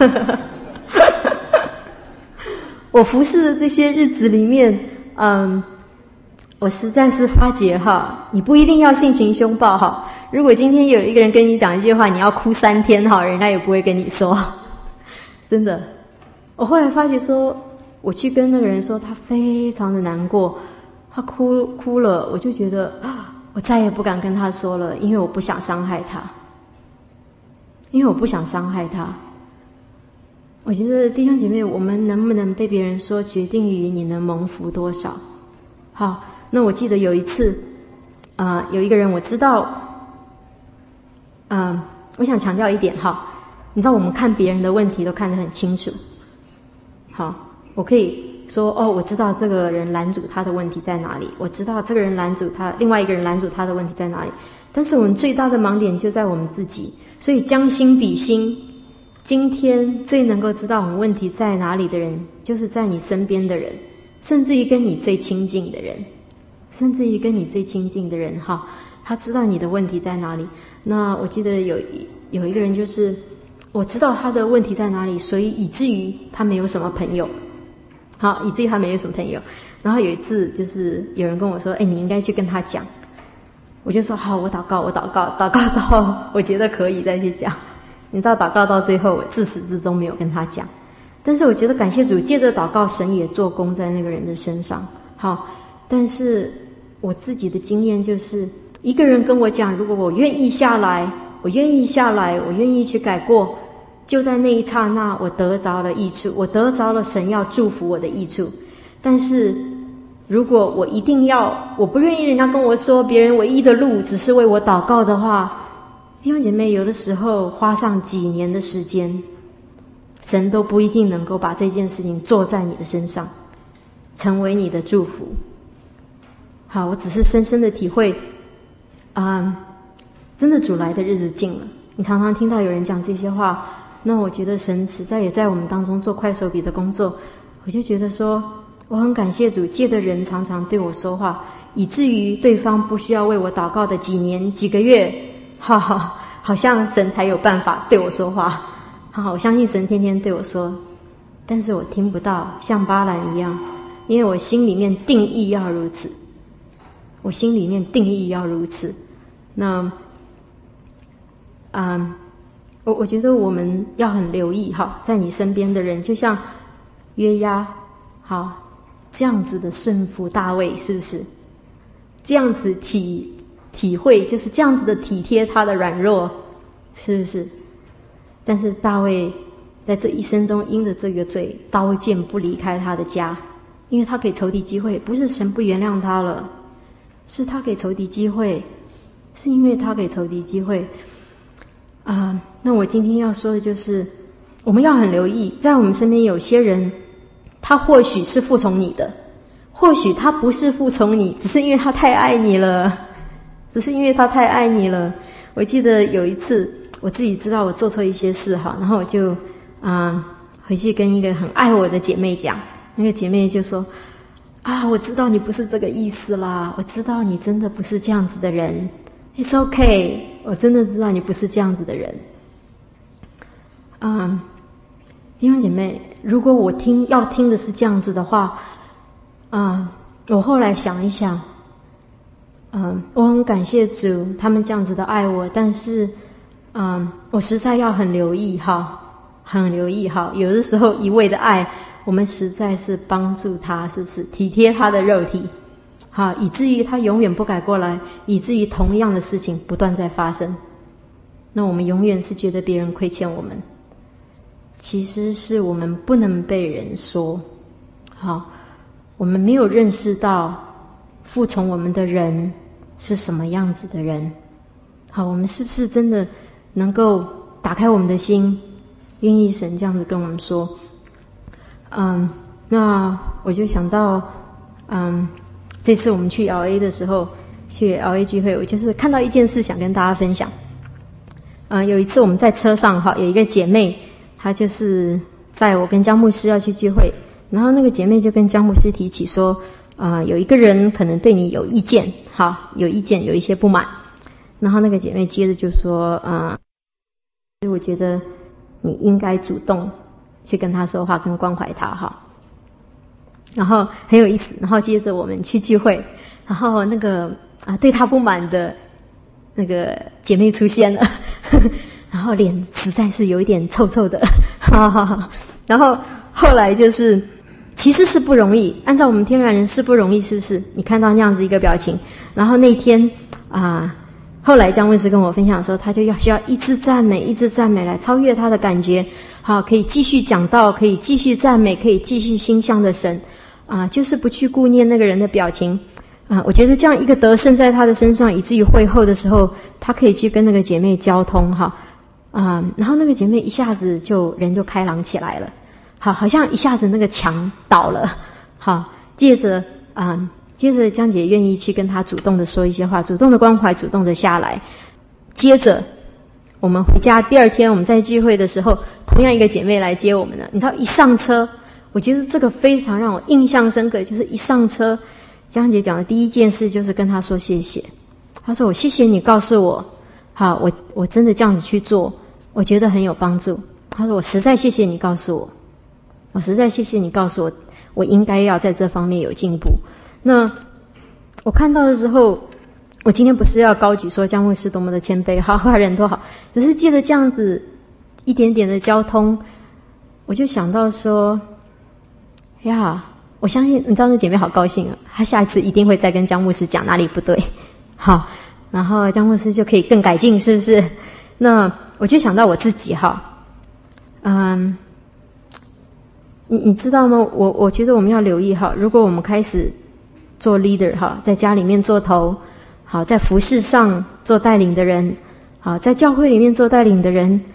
我服侍的这些日子里面，嗯，我实在是发觉哈，你不一定要性情凶暴哈。如果今天有一个人跟你讲一句话，你要哭三天哈，人家也不会跟你说。真的，我后来发觉说，我去跟那个人说，他非常的难过，他哭哭了，我就觉得我再也不敢跟他说了，因为我不想伤害他，因为我不想伤害他。我觉得弟兄姐妹，我们能不能被别人说，决定于你能蒙福多少。好，那我记得有一次，啊、呃，有一个人我知道，嗯、呃，我想强调一点哈。你知道我们看别人的问题都看得很清楚。好，我可以说哦，我知道这个人拦阻他的问题在哪里，我知道这个人拦阻他，另外一个人拦阻他的问题在哪里。但是我们最大的盲点就在我们自己，所以将心比心，今天最能够知道我们问题在哪里的人，就是在你身边的人，甚至于跟你最亲近的人，甚至于跟你最亲近的人哈，他知道你的问题在哪里。那我记得有有一个人就是。我知道他的问题在哪里，所以以至于他没有什么朋友。好，以至于他没有什么朋友。然后有一次，就是有人跟我说：“哎，你应该去跟他讲。”我就说：“好，我祷告，我祷告，祷告到我觉得可以再去讲。”你知道，祷告到最后，我自始至终没有跟他讲。但是我觉得感谢主，借着祷告，神也做工在那个人的身上。好，但是我自己的经验就是，一个人跟我讲，如果我愿意下来。我愿意下来，我愿意去改过，就在那一刹那，我得着了益处，我得着了神要祝福我的益处。但是，如果我一定要，我不愿意人家跟我说别人唯一的路只是为我祷告的话，弟兄姐妹，有的时候花上几年的时间， 神都不一定能够把这件事情做在你的身上，成为你的祝福。好，我只是深深的体会，啊、嗯，真的主来的日子近了。你常常听到有人讲这些话，那我觉得神实在也在我们当中做快手笔的工作。我就觉得说，我很感谢主，借的人常常对我说话，以至于对方不需要为我祷告的几年几个月，哈哈，好像神才有办法对我说话。哈哈，我相信神天天对我说，但是我听不到，像巴兰一样，因为我心里面定义要如此，我心里面定义要如此。那，嗯，我我觉得我们要很留意哈，在你身边的人，就像约押，好，这样子的顺服大卫，是不是？这样子体体会，就是这样子的体贴他的软弱，是不是？但是大卫在这一生中因着这个罪，刀剑不离开他的家，因为他给仇敌机会，不是神不原谅他了，是他给仇敌机会，是因为他给仇敌机会。啊、呃，那我今天要说的就是，我们要很留意，在我们身边有些人，他或许是服从你的，或许他不是服从你，只是因为他太爱你了，只是因为他太爱你了。我记得有一次，我自己知道我做错一些事哈，然后我就啊、呃、回去跟一个很爱我的姐妹讲，那个姐妹就说啊，我知道你不是这个意思啦，我知道你真的不是这样子的人 ，It's okay， 我真的知道你不是这样子的人。嗯，弟兄姐妹，如果我听要听的是这样子的话，啊、嗯，我后来想一想，嗯，我很感谢主，他们这样子的爱我，但是，嗯，我实在要很留意哈，很留意哈，有的时候一味的爱，我们实在是帮助他，是不是体贴他的肉体，好，以至于他永远不改过来，以至于同样的事情不断在发生，那我们永远是觉得别人亏欠我们，其实是我们不能被人说，好，我们没有认识到服从我们的人是什么样子的人。好，我们是不是真的能够打开我们的心，愿意神这样子跟我们说。嗯，那我就想到，嗯，这次我们去 L A 的时候，去 L A 聚会，我就是看到一件事想跟大家分享。嗯，有一次我们在车上哈，有一个姐妹，她就是在我跟江牧师要去聚会，然后那个姐妹就跟江牧师提起说，啊、呃，有一个人可能对你有意见，好，有意见，有一些不满。然后那个姐妹接着就说，啊、呃，我觉得你应该主动去跟他说话，跟关怀他哈。然后很有意思，然后接着我们去聚会，然后那个啊对他不满的那个姐妹出现了，呵呵，然后脸实在是有一点臭臭的，哈哈哈。然后后来就是。其实是不容易，按照我们天然人是不容易，是不是？你看到那样子一个表情，然后那天啊、呃，后来江牧师跟我分享说，他就要需要一直赞美，一直赞美来超越他的感觉，好，可以继续讲道，可以继续赞美，可以继续心向的神啊、呃，就是不去顾念那个人的表情啊、呃。我觉得这样一个得胜在他的身上，以至于会后的时候，他可以去跟那个姐妹交通哈啊、呃，然后那个姐妹一下子就人就开朗起来了。好，好像一下子那个墙倒了。好，接着啊、嗯，接着江姐愿意去跟他主动的说一些话，主动的关怀，主动的下来。接着我们回家，第二天我们在聚会的时候，同样一个姐妹来接我们了。你知道，一上车，我觉得这个非常让我印象深刻，就是一上车，江姐讲的第一件事就是跟他说谢谢。她说：“我谢谢你告诉我，好，我我真的这样子去做，我觉得很有帮助。”她说：“我实在谢谢你告诉我。”我实在谢谢你告诉我，我应该要在这方面有进步。那我看到的时候，我今天不是要高举说江牧师多么的谦卑，好好人都好，只是借着这样子一点点的交通，我就想到说，呀，我相信你知道那姐妹好高兴啊，她下一次一定会再跟江牧师讲哪里不对，好，然后江牧师就可以更改进，是不是？那我就想到我自己哈，嗯。你你知道吗？我我觉得我们要留意哈，如果我们开始做 leader 哈，在家里面做头，好，在服事上做带领的人，好，在教会里面做带领的人，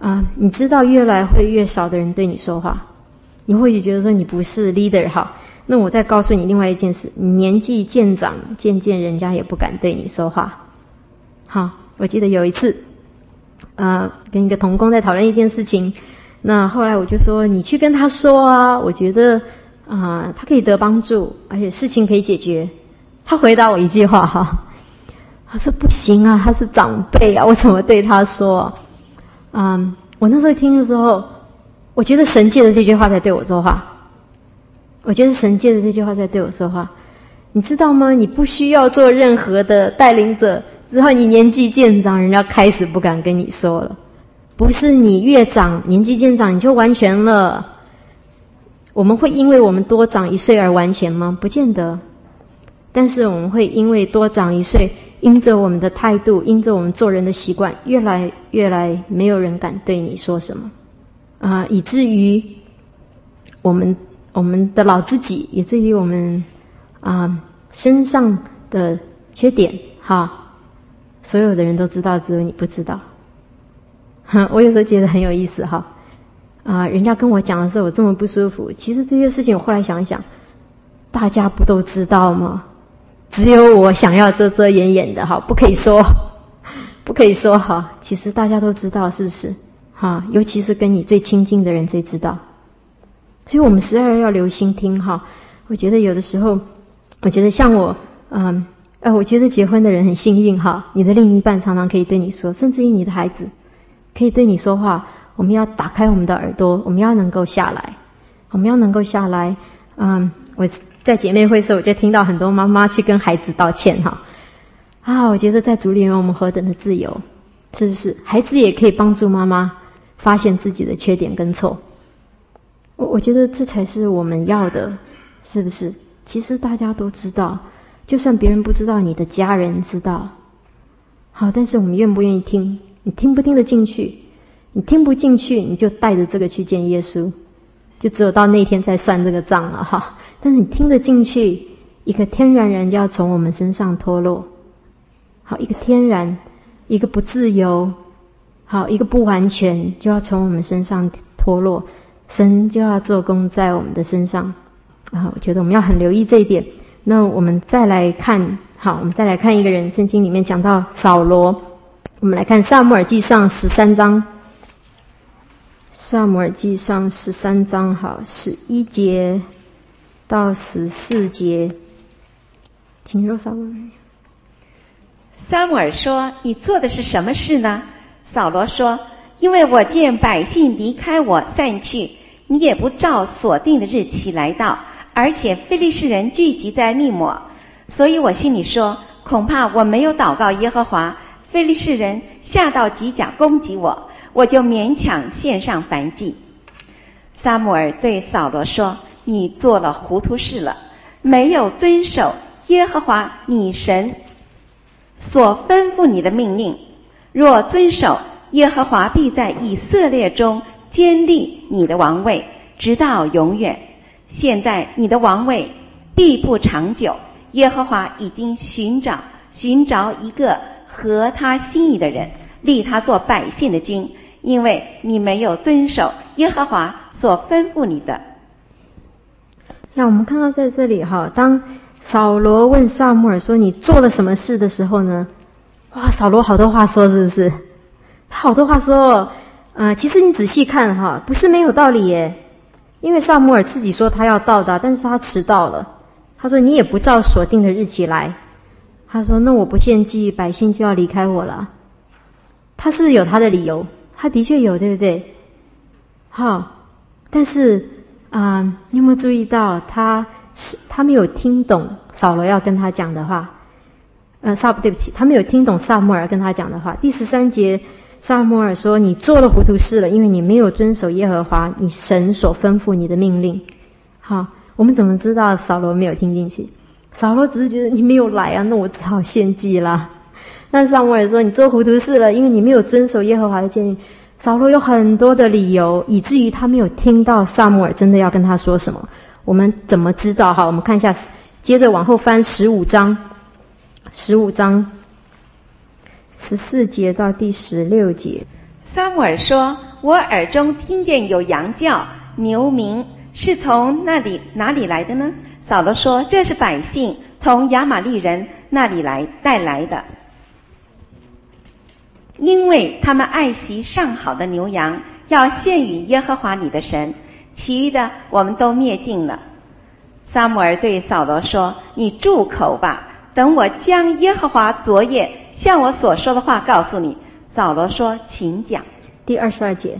啊、你知道越来会越少的人对你说话，你或许觉得说你不是 leader 好，那我再告诉你另外一件事，你年纪渐长，渐渐人家也不敢对你说话。好，我记得有一次呃，跟一个同工在讨论一件事情，那后来我就说你去跟他说啊，我觉得啊、呃，他可以得帮助，而且事情可以解决。他回答我一句话哈，他说不行啊，他是长辈啊，我怎么对他说？嗯，我那时候听的时候，我觉得神借着这句话在对我说话，我觉得神借着这句话在对我说话。你知道吗？你不需要做任何的带领者，之后你年纪渐长，人家开始不敢跟你说了。不是你越长，年纪渐长你就完全了。我们会因为我们多长一岁而完全吗？不见得。但是我们会因为多长一岁，因着我们的态度，因着我们做人的习惯，越来越来没有人敢对你说什么啊、呃，以至于我们我们的老自己，以至于我们啊、呃、身上的缺点哈，所有的人都知道，只有你不知道。哈，我有时候觉得很有意思哈啊、呃，人家跟我讲的时候，我这么不舒服，其实这些事情我后来想一想，大家不都知道吗？只有我想要遮遮掩掩的哈，不可以说，不可以说哈。其实大家都知道，是不是？哈，尤其是跟你最亲近的人最知道。所以我们实在要留心听哈。我觉得有的时候，我觉得像我，嗯，呃，我觉得结婚的人很幸运哈。你的另一半常常可以对你说，甚至于你的孩子可以对你说话。我们要打开我们的耳朵，我们要能够下来，我们要能够下来。嗯，我在姐妹会的时候，我就听到很多妈妈去跟孩子道歉哈。啊，我觉得在主里面我们何等的自由，是不是？孩子也可以帮助妈妈发现自己的缺点跟错。我我觉得这才是我们要的，是不是？其实大家都知道，就算别人不知道，你的家人知道。好，但是我们愿不愿意听？你听不听得进去？你听不进去，你就带着这个去见耶稣，就只有到那天再算这个账了哈。但是你听得进去，一个天然人就要从我们身上脱落。好，一个天然，一个不自由，好，一个不完全，就要从我们身上脱落。神就要做工在我们的身上啊！我觉得我们要很留意这一点。那我们再来看，好，我们再来看一个人，圣经里面讲到扫罗，我们来看撒母耳记上十三章。撒母耳记上十三章，好，十一节到十四节，请说撒母耳。 撒母耳说：“你做的是什么事呢？”扫罗说：“因为我见百姓离开我散去，你也不照所定的日期来到，而且非利士人聚集在密抹，所以我心里说，恐怕我没有祷告耶和华，非利士人下到吉甲攻击我，我就勉强献上燔祭。”撒母耳对扫罗说：“你做了糊涂事了，没有遵守耶和华你神所吩咐你的命令。若遵守，耶和华必在以色列中坚立你的王位，直到永远。现在你的王位必不长久，耶和华已经寻找寻找一个合他心意的人，立他做百姓的君，因为你没有遵守耶和华所吩咐你的。” 那我们看到在这里哈，当扫罗问撒母耳说你做了什么事的时候呢，哇，扫罗好多话说，是不是？他好多话说，呃，其实你仔细看哈，不是没有道理耶。因为撒母耳自己说他要到达，但是他迟到了。他说你也不照所定的日期来。他说那我不献祭，百姓就要离开我了。他是不是有他的理由？他的确有，对不对？好，但是啊、呃，你有没有注意到他是他没有听懂扫罗要跟他讲的话？呃，撒对不起，他没有听懂撒母耳跟他讲的话。第十三节，撒母耳说：“你做了糊涂事了，因为你没有遵守耶和华你神所吩咐你的命令。”好，我们怎么知道扫罗没有听进去？扫罗只是觉得你没有来啊，那我只好献祭啦。但撒母耳说：“你做糊涂事了，因为你没有遵守耶和华的建议。”扫罗有很多的理由，以至于他没有听到撒母耳真的要跟他说什么。我们怎么知道？好，我们看一下，接着往后翻十五章，十五章十四节到第十六节。 撒母耳说：我耳中听见有羊叫，牛鸣，是从那里哪里来的呢？扫罗说：这是百姓从亚玛利人那里来带来的，因为他们爱惜上好的牛羊，要献与耶和华你的神，其余的我们都灭尽了。撒母耳对扫罗说：你住口吧，等我将耶和华昨夜向我所说的话告诉你。扫罗说：请讲。 第二十二节，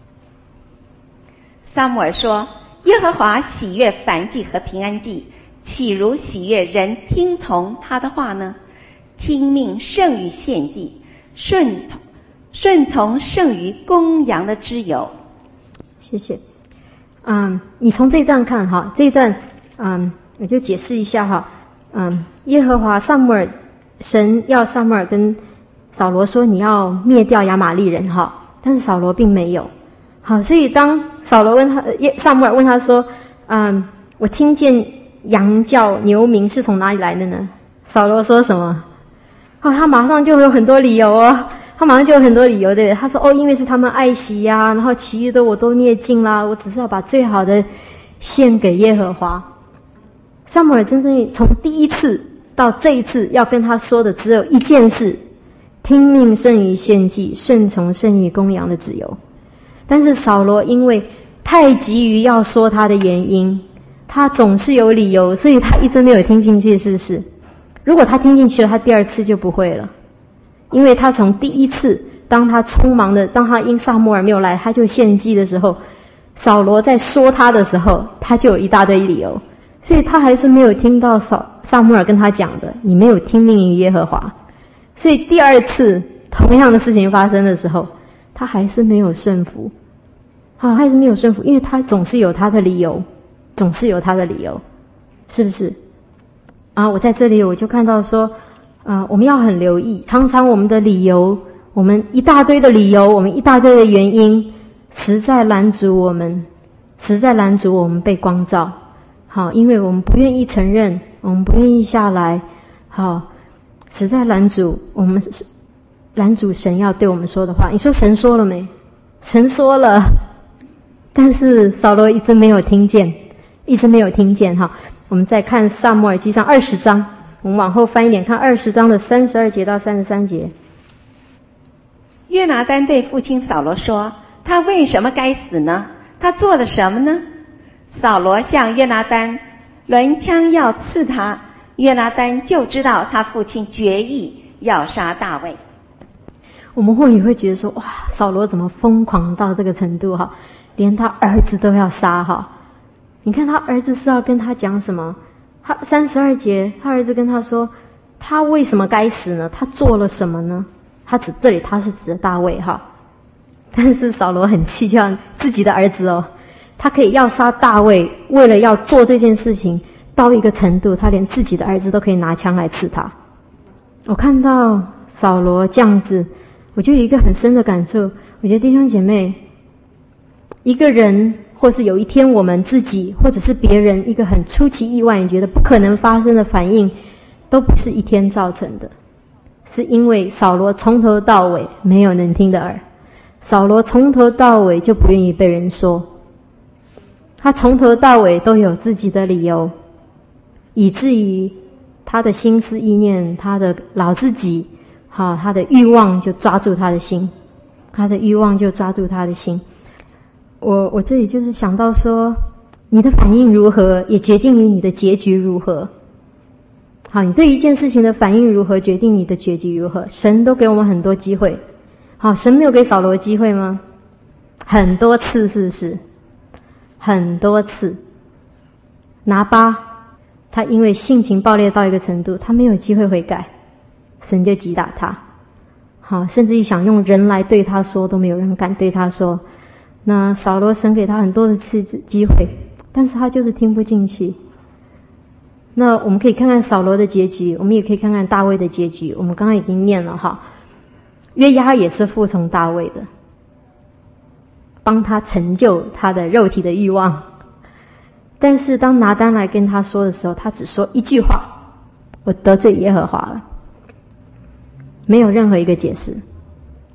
撒母耳说：耶和华喜悦燔祭和平安祭，岂如喜悦人听从他的话呢？听命胜于献祭，顺从顺从胜于公羊的脂油。 谢谢。嗯，你从这一段看哈，这一段嗯，我就解释一下哈。嗯，耶和华撒母耳，神要撒母耳跟扫罗说你要灭掉亚玛利人哈，但是扫罗并没有。好，所以当扫罗问他，撒母耳问他说：嗯，我听见羊叫牛鸣是从哪里来的呢？扫罗说什么？哦，他马上就有很多理由哦，他马上就有很多理由的。他说：哦，因为是他们爱惜呀、啊，然后其余的我都灭尽啦，我只是要把最好的献给耶和华。撒母耳真正从第一次到这一次要跟他说的只有一件事：听命胜于献祭，顺从胜于公羊的脂油。但是扫罗因为太急于要说他的原因，他总是有理由，所以他一直没有听进去，是不是？如果他听进去了，他第二次就不会了。因为他从第一次当他匆忙的，当他因撒母耳没有来他就献祭的时候，扫罗在说他的时候，他就有一大堆理由，所以他还是没有听到扫撒母耳跟他讲的，你没有听命于耶和华。所以第二次同样的事情发生的时候，他还是没有顺服。好，还是没有顺服，因为他总是有他的理由，总是有他的理由，是不是？啊，我在这里我就看到说，啊，我们要很留意，常常我们的理由，我们一大堆的理由，我们一大堆的原因，实在拦阻我们，实在拦阻我们被光照。好，因为我们不愿意承认，我们不愿意下来，好，实在拦阻我们，拦阻神要对我们说的话。你说神说了没？神说了。但是扫罗一直没有听见，一直没有听见哈。我们再看撒母耳记上二十章，我们往后翻一点，看二十章的三十二节到三十三节。 约拿单对父亲扫罗说：他为什么该死呢？他做了什么呢？扫罗向约拿单抡枪要刺他，约拿单就知道他父亲决意要杀大卫。 我们或许会觉得说，哇，扫罗怎么疯狂到这个程度哈？连他儿子都要杀哈！你看他儿子是要跟他讲什么？他三十二节，他儿子跟他说：他为什么该死呢？他做了什么呢？他指这里他是指的大卫哈。但是扫罗很气，叫自己的儿子哦，他可以要杀大卫，为了要做这件事情到一个程度，他连自己的儿子都可以拿枪来刺他。我看到扫罗这样子，我就有一个很深的感受，我觉得弟兄姐妹，一个人或是有一天我们自己或者是别人一个很出其意外你觉得不可能发生的反应，都不是一天造成的，是因为扫罗从头到尾没有能听的耳，扫罗从头到尾就不愿意被人说，他从头到尾都有自己的理由，以至于他的心思意念，他的老自己，好，他的欲望就抓住他的心，他的欲望就抓住他的心。我我这里就是想到说，你的反应如何，也决定于你的结局如何。好，你对一件事情的反应如何，决定你的结局如何。神都给我们很多机会，好，神没有给扫罗机会吗？很多次，是不是？很多次。拿巴，他因为性情暴烈到一个程度，他没有机会悔改，神就击打他。好，甚至于想用人来对他说，都没有人敢对他说。那扫罗神给他很多的次机会，但是他就是听不进去。那我们可以看看扫罗的结局，我们也可以看看大卫的结局。我们刚刚已经念了哈，约押也是服从大卫的，帮他成就他的肉体的欲望。但是当拿单来跟他说的时候，他只说一句话：我得罪耶和华了，没有任何一个解释。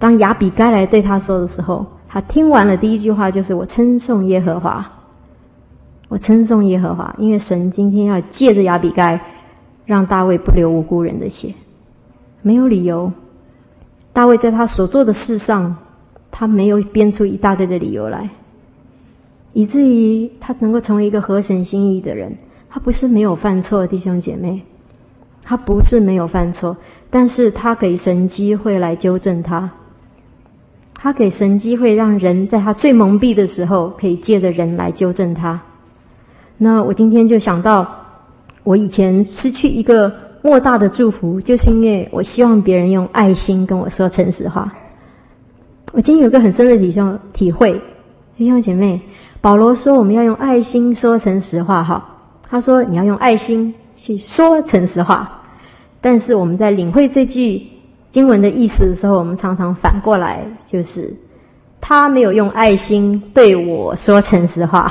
当亚比该来对他说的时候，他听完了第一句话就是我称颂耶和华，我称颂耶和华，因为神今天要借着亚比该让大卫不流无辜人的血，没有理由。大卫在他所做的事上，他没有编出一大堆的理由来，以至于他能够成为一个合神心意的人。他不是没有犯错，弟兄姐妹，他不是没有犯错，但是他给神机会来纠正他，他给神机会让人在他最蒙蔽的时候可以借着人来纠正他。那我今天就想到，我以前失去一个莫大的祝福，就是因为我希望别人用爱心跟我说诚实话。我今天有个很深的体兄体会，弟兄姐妹，保罗说我们要用爱心说诚实话，哈，他说你要用爱心去说诚实话。但是我们在领会这句经文的意思的时候，我们常常反过来，就是他没有用爱心对我说诚实话。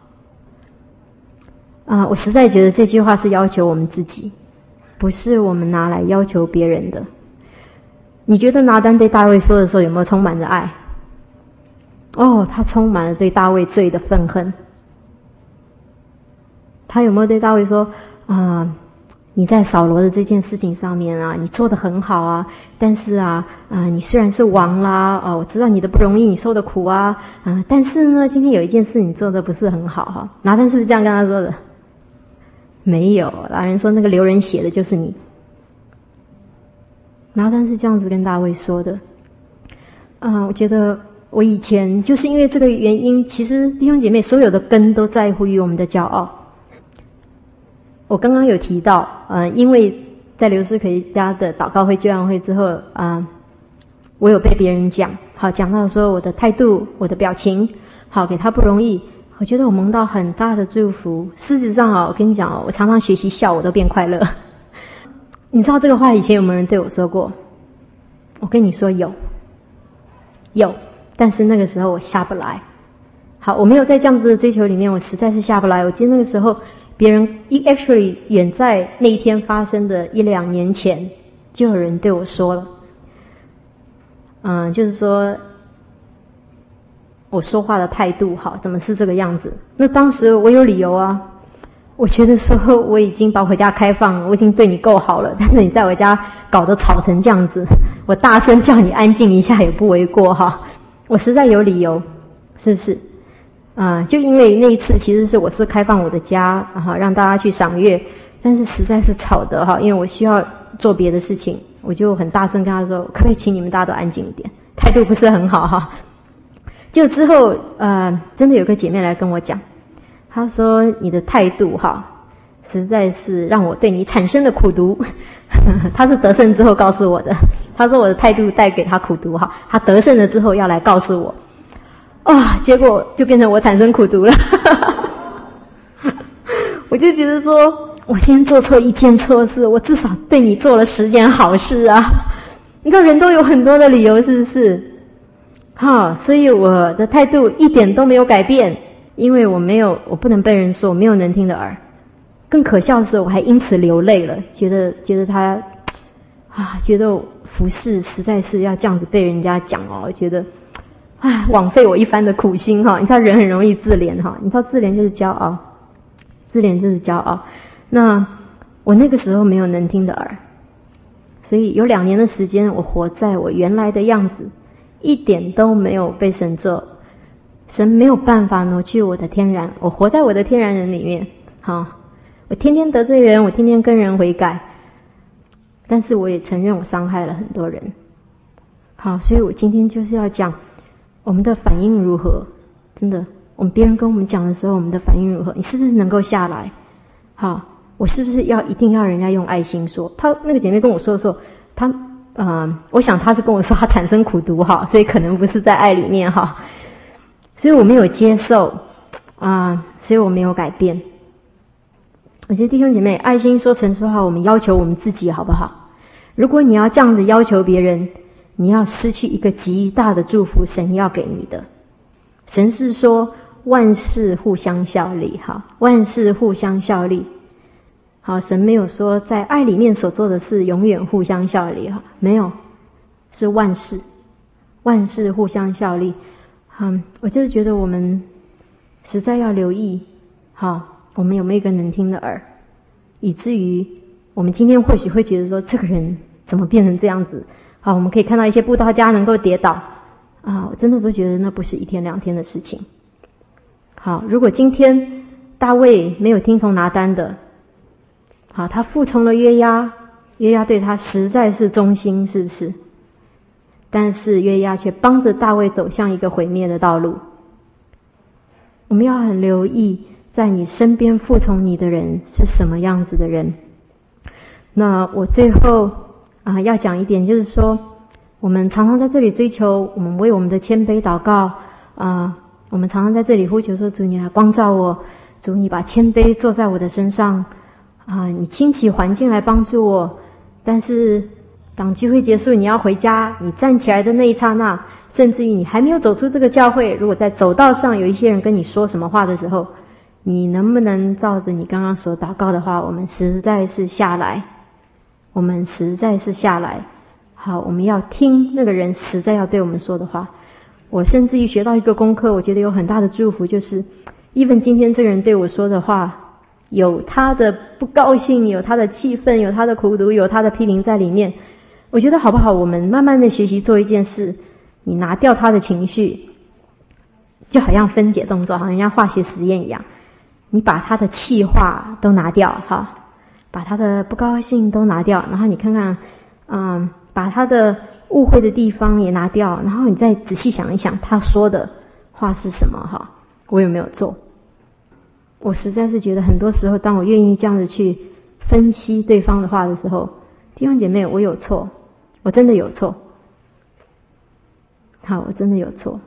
啊、呃，我实在觉得这句话是要求我们自己，不是我们拿来要求别人的。你觉得拿单对大卫说的时候有没有充满着爱？哦，他充满了对大卫罪的愤恨。他有没有对大卫说啊、呃，你在扫罗的这件事情上面啊，你做得很好啊，但是啊啊、呃，你虽然是王啦，啊、呃，我知道你的不容易，你受的苦啊，啊、呃，但是呢，今天有一件事你做的不是很好哈。拿单是不是这样跟他说的？没有，老人说那个流人血的就是你。拿单是这样子跟大卫说的。啊、呃，我觉得我以前就是因为这个原因，其实弟兄姐妹所有的根都在乎于我们的骄傲。我刚刚有提到，呃，因为在刘思奎家的祷告会救援会之后，啊、呃，我有被别人讲，好讲到说我的态度、我的表情，好给他不容易，我觉得我蒙到很大的祝福。事实上啊，我跟你讲哦，我常常学习笑，我都变快乐。你知道这个话以前有没有人对我说过？我跟你说有，有，但是那个时候我下不来。好，我没有在这样子的追求里面，我实在是下不来。我记得那个时候，别人 actually 远在那一天发生的一两年前，就有人对我说了，嗯，就是说我说话的态度好，怎么是这个样子？那当时我有理由啊。我觉得说我已经把我家开放，我已经对你够好了，但是你在我家搞得吵成这样子，我大声叫你安静一下也不为过哈。我实在有理由，是不是？啊、呃，就因为那一次其实是我是开放我的家，然后让大家去赏月，但是实在是吵得哈，因为我需要做别的事情，我就很大声跟他说，可不可以请你们大家都安静一点，态度不是很好哈。就之后呃，真的有个姐妹来跟我讲。他说你的态度哈，实在是让我对你产生了苦毒。他是得胜之后告诉我的，他说我的态度带给他苦毒哈，他得胜了之后要来告诉我，啊、哦，结果就变成我产生苦毒了。我就觉得说，我今天做错一件错事，我至少对你做了十件好事啊。你知道人都有很多的理由，是不是？哈，所以我的态度一点都没有改变。因为我没有，我不能被人说我没有能听的耳。更可笑的是，我还因此流泪了，觉得觉得他啊，觉得服侍实在是要这样子被人家讲哦，我觉得唉，枉费我一番的苦心哈。你知道人很容易自怜哈，你知道自怜就是骄傲，自怜就是骄傲。那我那个时候没有能听的耳，所以有两年的时间，我活在我原来的样子，一点都没有被神做。神没有办法挪去我的天然，我活在我的天然人里面。好，我天天得罪人，我天天跟人悔改，但是我也承认我伤害了很多人。好，所以我今天就是要讲我们的反应如何。真的，我们别人跟我们讲的时候，我们的反应如何？你是不是能够下来？好，我是不是要一定要人家用爱心说？她那个姐妹跟我说的时候，她呃，我想她是跟我说她产生苦毒哈，所以可能不是在爱里面哈。所以我没有接受啊、呃，所以我没有改变。我觉得弟兄姐妹，爱心说诚实话，我们要求我们自己好不好？如果你要这样子要求别人，你要失去一个极大的祝福，神要给你的。神是说万事互相效力，哈，万事互相效力。好，神没有说在爱里面所做的事永远互相效力，哈，没有，是万事。 万事互相效力。嗯，我就是觉得我们实在要留意，好，我们有没有一个能听的耳，以至于我们今天或许会觉得说，这个人怎么变成这样子？好，我们可以看到一些布道家能够跌倒啊，我真的都觉得那不是一天两天的事情。好，如果今天大卫没有听从拿单的，好，他服从了约押，约押对他实在是忠心，是不是？但是约押却帮着大卫走向一个毁灭的道路。我们要很留意，在你身边服从你的人是什么样子的人。那我最后啊、呃、要讲一点，就是说，我们常常在这里追求，我们为我们的谦卑祷告啊、呃，我们常常在这里呼求说：主，你来光照我，主，你把谦卑坐在我的身上啊、呃，你兴起环境来帮助我。但是当聚会结束，你要回家，你站起来的那一刹那，甚至于你还没有走出这个教会，如果在走道上有一些人跟你说什么话的时候，你能不能照着你刚刚所祷告的话，我们实在是下来，我们实在是下来，好，我们要听那个人实在要对我们说的话。我甚至于学到一个功课，我觉得有很大的祝福，就是 even 今天这个人对我说的话，有他的不高兴，有他的气愤，有他的苦毒，有他的批评在里面，我觉得好不好，我们慢慢的学习做一件事，你拿掉他的情绪，就好像分解动作，好像人家化学实验一样，你把他的气话都拿掉，哈，把他的不高兴都拿掉，然后你看看嗯，把他的误会的地方也拿掉，然后你再仔细想一想他说的话是什么，哈，我有没有做？我实在是觉得很多时候，当我愿意这样子去分析对方的话的时候，弟兄姐妹，我有错，我真的有错。好，我真的有错。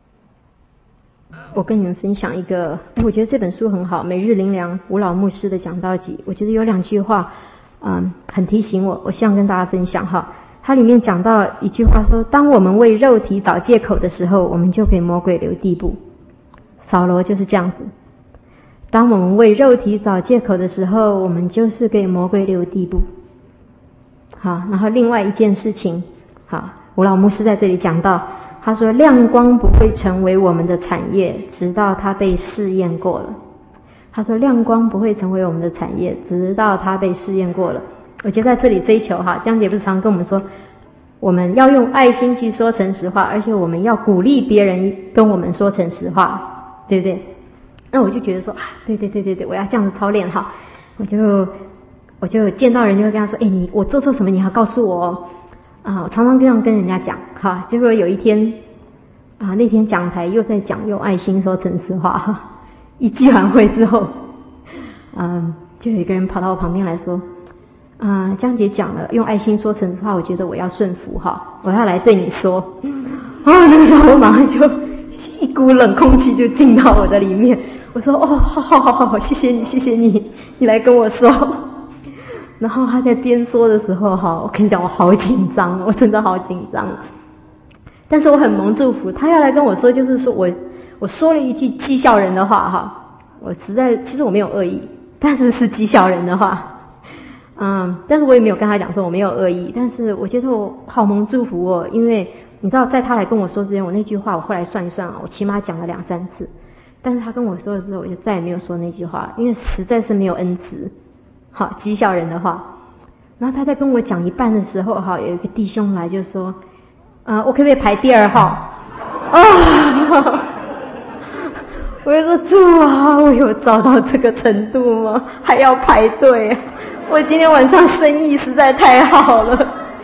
我跟你们分享一个，我觉得这本书很好，每日灵粮吴老牧师的讲道集，我觉得有两句话嗯，很提醒我，我希望跟大家分享哈。它里面讲到一句话说，当我们为肉体找借口的时候，我们就给魔鬼留地步。扫罗就是这样子，当我们为肉体找借口的时候，我们就是给魔鬼留地步。好，然后另外一件事情，好，吴老牧师在这里讲到，他说亮光不会成为我们的产业，直到它被试验过了。他说亮光不会成为我们的产业，直到它被试验过了。我觉得在这里追求哈，江姐不是常跟我们说，我们要用爱心去说诚实话，而且我们要鼓励别人跟我们说诚实话，对不对？那我就觉得说啊，对对对对对，我要这样子操练哈，我就我就见到人就会跟他说，哎，你我做错什么你要告诉我哦。啊，我常常这样跟人家讲哈，结果有一天啊，那天讲台又在讲用爱心说诚实话哈，一聚完会之后，嗯，就有一个人跑到我旁边来说，啊，江姐讲了用爱心说诚实话，我觉得我要顺服哈，我要来对你说。啊，那个时候我马上就一股冷空气就进到我的里面，我说哦，好好好好，谢谢你，谢谢你，你来跟我说。然后他在边说的时候哈，我跟你讲，我好紧张，我真的好紧张。但是我很蒙祝福，他要来跟我说，就是说我我说了一句讥笑人的话哈，我实在其实我没有恶意，但是是讥笑人的话，嗯，但是我也没有跟他讲说我没有恶意，但是我觉得我好蒙祝福哦，因为你知道，在他来跟我说之前，我那句话我后来算一算啊，我起码讲了两三次，但是他跟我说的时候，我就再也没有说那句话，因为实在是没有恩慈。好，讥笑人的话。然后他在跟我讲一半的时候，哈，有一个弟兄来就说，啊、呃，我可不可以排第二号？啊！我就说主啊，我有糟到这个程度吗？还要排队啊？我今天晚上生意实在太好了。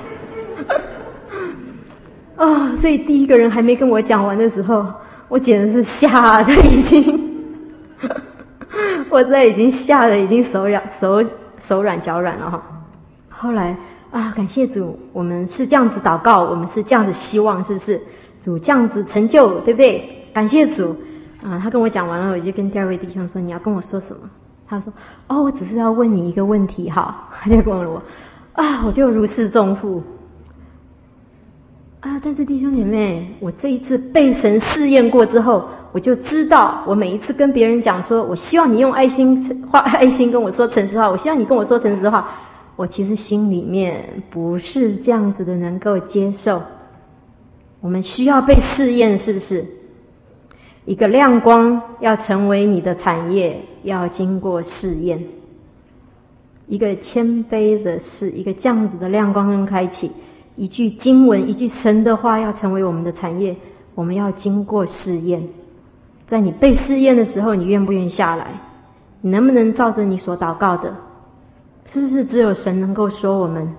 啊、哦，所以第一个人还没跟我讲完的时候，我简直是吓得已经，我现在已经吓得已经手软手手软脚软了哈。后来啊，感谢主，我们是这样子祷告，我们是这样子希望，是不是？主这样子成就，对不对？感谢主啊！他跟我讲完了，我就跟第二位弟兄说：“你要跟我说什么？”他说：“哦，我只是要问你一个问题。”哈，他就跟我啊，我就如释重负。啊！但是弟兄姐妹，我这一次被神试验过之后，我就知道，我每一次跟别人讲说，我希望你用爱心话，爱心跟我说诚实话，我希望你跟我说诚实话，我其实心里面不是这样子的能够接受。 我们需要被试验，是不是？一个亮光要成为你的产业，要经过试验。一个谦卑的事，一个这样子的亮光跟开启，一句经文，一句神的话要成为我们的产业，我们要经过试验。在你被试验的时候，你愿不愿意下来？你能不能照着你所祷告的？是不是只有神能够说我们？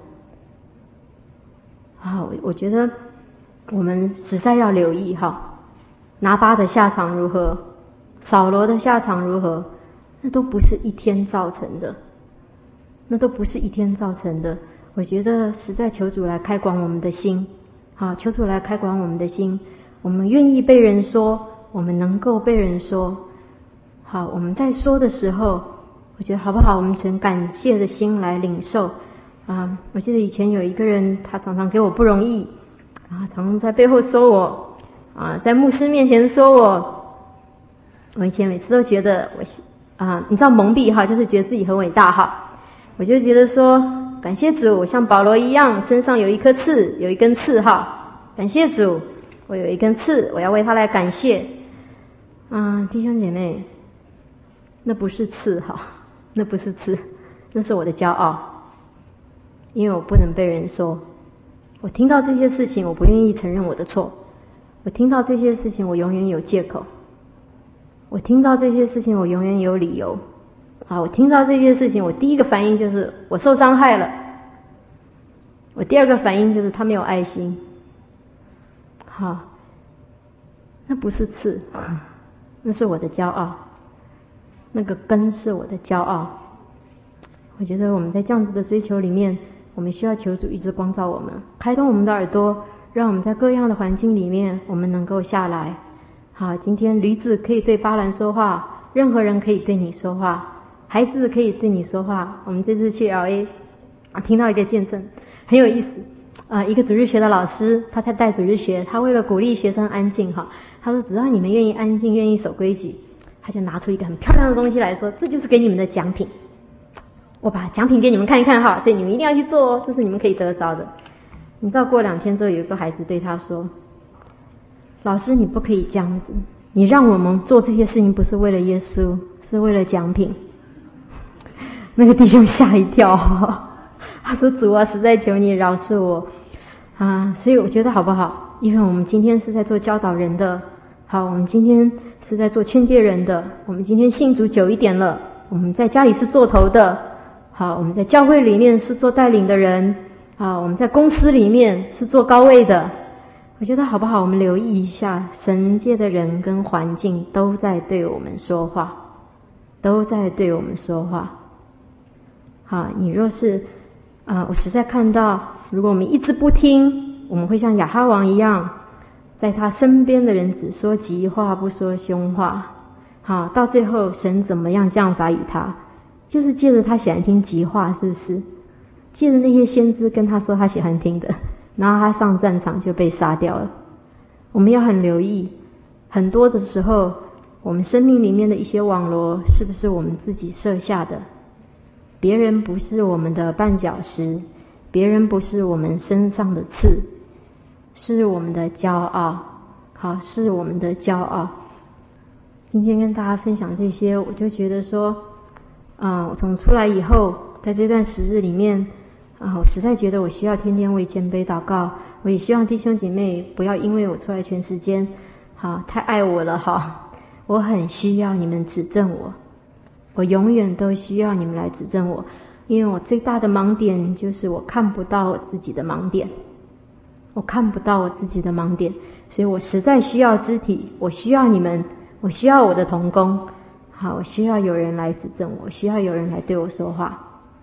啊，我觉得我们实在要留意哈。拿巴的下场如何？扫罗的下场如何？那都不是一天造成的，那都不是一天造成的。我觉得实在求主来开广我们的心，好，求主来开广我们的心。我们愿意被人说，我们能够被人说。好，我们在说的时候，我觉得好不好？我们存感谢的心来领受。啊，我记得以前有一个人，他常常给我不容易，啊，常常在背后说我。啊，在牧师面前说我，我以前每次都觉得我啊，你知道蒙蔽哈，就是觉得自己很伟大哈。我就觉得说，感谢主，我像保罗一样，身上有一颗刺，有一根刺哈。感谢主，我有一根刺，我要为他来感谢。啊，弟兄姐妹，那不是刺哈，那不是刺，那是我的骄傲，因为我不能被人说。我听到这些事情，我不愿意承认我的错。我听到这些事情，我永远有借口。我听到这些事情，我永远有理由。啊，我听到这些事情，我第一个反应就是我受伤害了。我第二个反应就是他没有爱心。好，那不是刺，那是我的骄傲。那个根是我的骄傲。我觉得我们在这样子的追求里面，我们需要求主一直光照我们，开通我们的耳朵。让我们在各样的环境里面，我们能够下来。好，今天驴子可以对巴兰说话，任何人可以对你说话，孩子可以对你说话。我们这次去 L A 啊，听到一个见证，很有意思。啊、呃，一个主日学的老师，他在带主日学，他为了鼓励学生安静哈，他说只要你们愿意安静，愿意守规矩，他就拿出一个很漂亮的东西来说，这就是给你们的奖品。我把奖品给你们看一看哈，所以你们一定要去做哦，这是你们可以得着的。你知道过两天之后，有一个孩子对他说：“老师，你不可以这样子，你让我们做这些事情不是为了耶稣，是为了奖品。”那个弟兄吓一跳，他说：“主啊，实在求你饶恕我啊！”所以我觉得好不好？因为我们今天是在做教导人的，好，我们今天是在做劝诫人的，我们今天信主久一点了，我们在家里是做头的，好，我们在教会里面是做带领的人。啊，我们在公司里面是做高位的，我觉得好不好？我们留意一下，神界的人跟环境都在对我们说话，都在对我们说话。好，你若是啊、呃，我实在看到，如果我们一直不听，我们会像亚哈王一样，在他身边的人只说吉话，不说凶话。好，到最后神怎么样降罚与他？就是借着他喜欢听吉话，是不是？借着那些先知跟他说他喜欢听的，然后他上战场就被杀掉了。我们要很留意，很多的时候，我们生命里面的一些网罗，是不是我们自己设下的？别人不是我们的绊脚石，别人不是我们身上的刺，是我们的骄傲。好，是我们的骄傲。今天跟大家分享这些，我就觉得说，啊、呃，我从出来以后，在这段时日里面。啊，我实在觉得我需要天天为谦卑祷告。我也希望弟兄姐妹不要因为我出来全时间，好太爱我了哈。我很需要你们指正我，我永远都需要你们来指正我，因为我最大的盲点就是我看不到我自己的盲点，我看不到我自己的盲点，所以我实在需要肢体，我需要你们，我需要我的同工，好，我需要有人来指正我，需要有人来对我说话。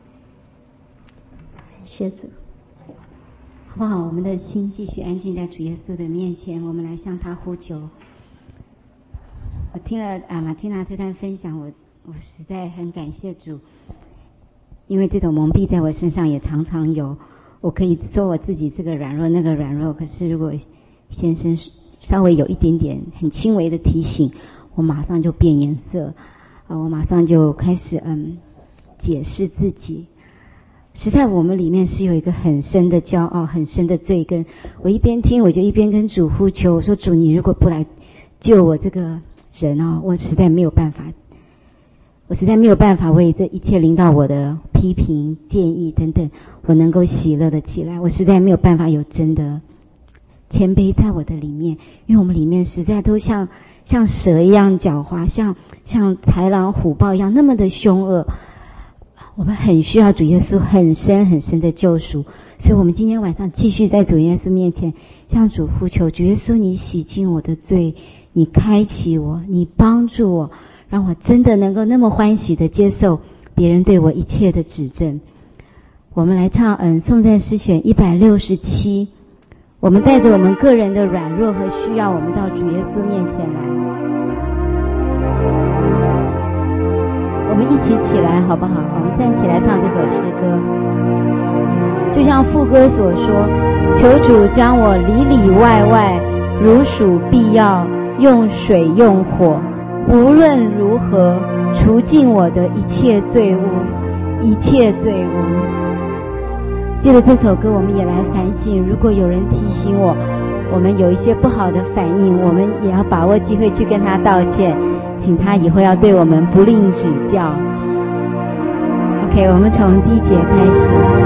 谢主， 好不好？我们的心继续安静在主耶稣的面前，我们来向他呼求。我听了啊马蒂娜这段分享，我我实在很感谢主，因为这种蒙蔽在我身上也常常有。我可以说我自己这个软弱那个软弱，可是如果先生稍微有一点点很轻微的提醒，我马上就变颜色啊，我马上就开始嗯解释自己。 实在我们里面是有一个很深的骄傲，很深的罪根。我一边听，我就一边跟主呼求，我说主，你如果不来救我这个人哦，我实在没有办法，我实在没有办法为这一切临到我的批评、建议等等，我能够喜乐的起来。我实在没有办法有真的谦卑在我的里面，因为我们里面实在都像像蛇一样狡猾，像像豺狼虎豹一样那么的凶恶。我们很需要主耶稣很深很深的救赎，所以我们今天晚上继续在主耶稣面前向主呼求，主耶稣，你洗净我的罪，你开启我，你帮助我，让我真的能够那么欢喜的接受别人对我一切的指正。我们来唱嗯颂赞诗选一百六十七，我们带着我们个人的软弱和需要，我们到主耶稣面前来。我们一起起来好不好？我们站起来唱这首诗歌，就像副歌所说，求主将我里里外外如属必要，用水用火，无论如何除尽我的一切罪污，一切罪污。借着这首歌，我们也来反省，如果有人提醒我我们有一些不好的反应，我们也要把握机会去跟他道歉，请他以后要对我们不吝指教。 OK， 我们从第一节开始，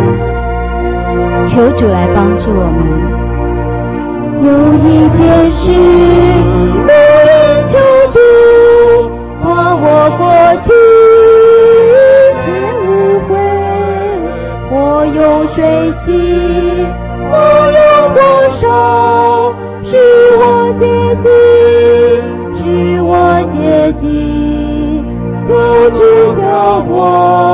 求主来帮助我们。有一件事不应求主把我过去一切误会，我用水洗，我用火烧，使我洁净，使我洁净，求主教我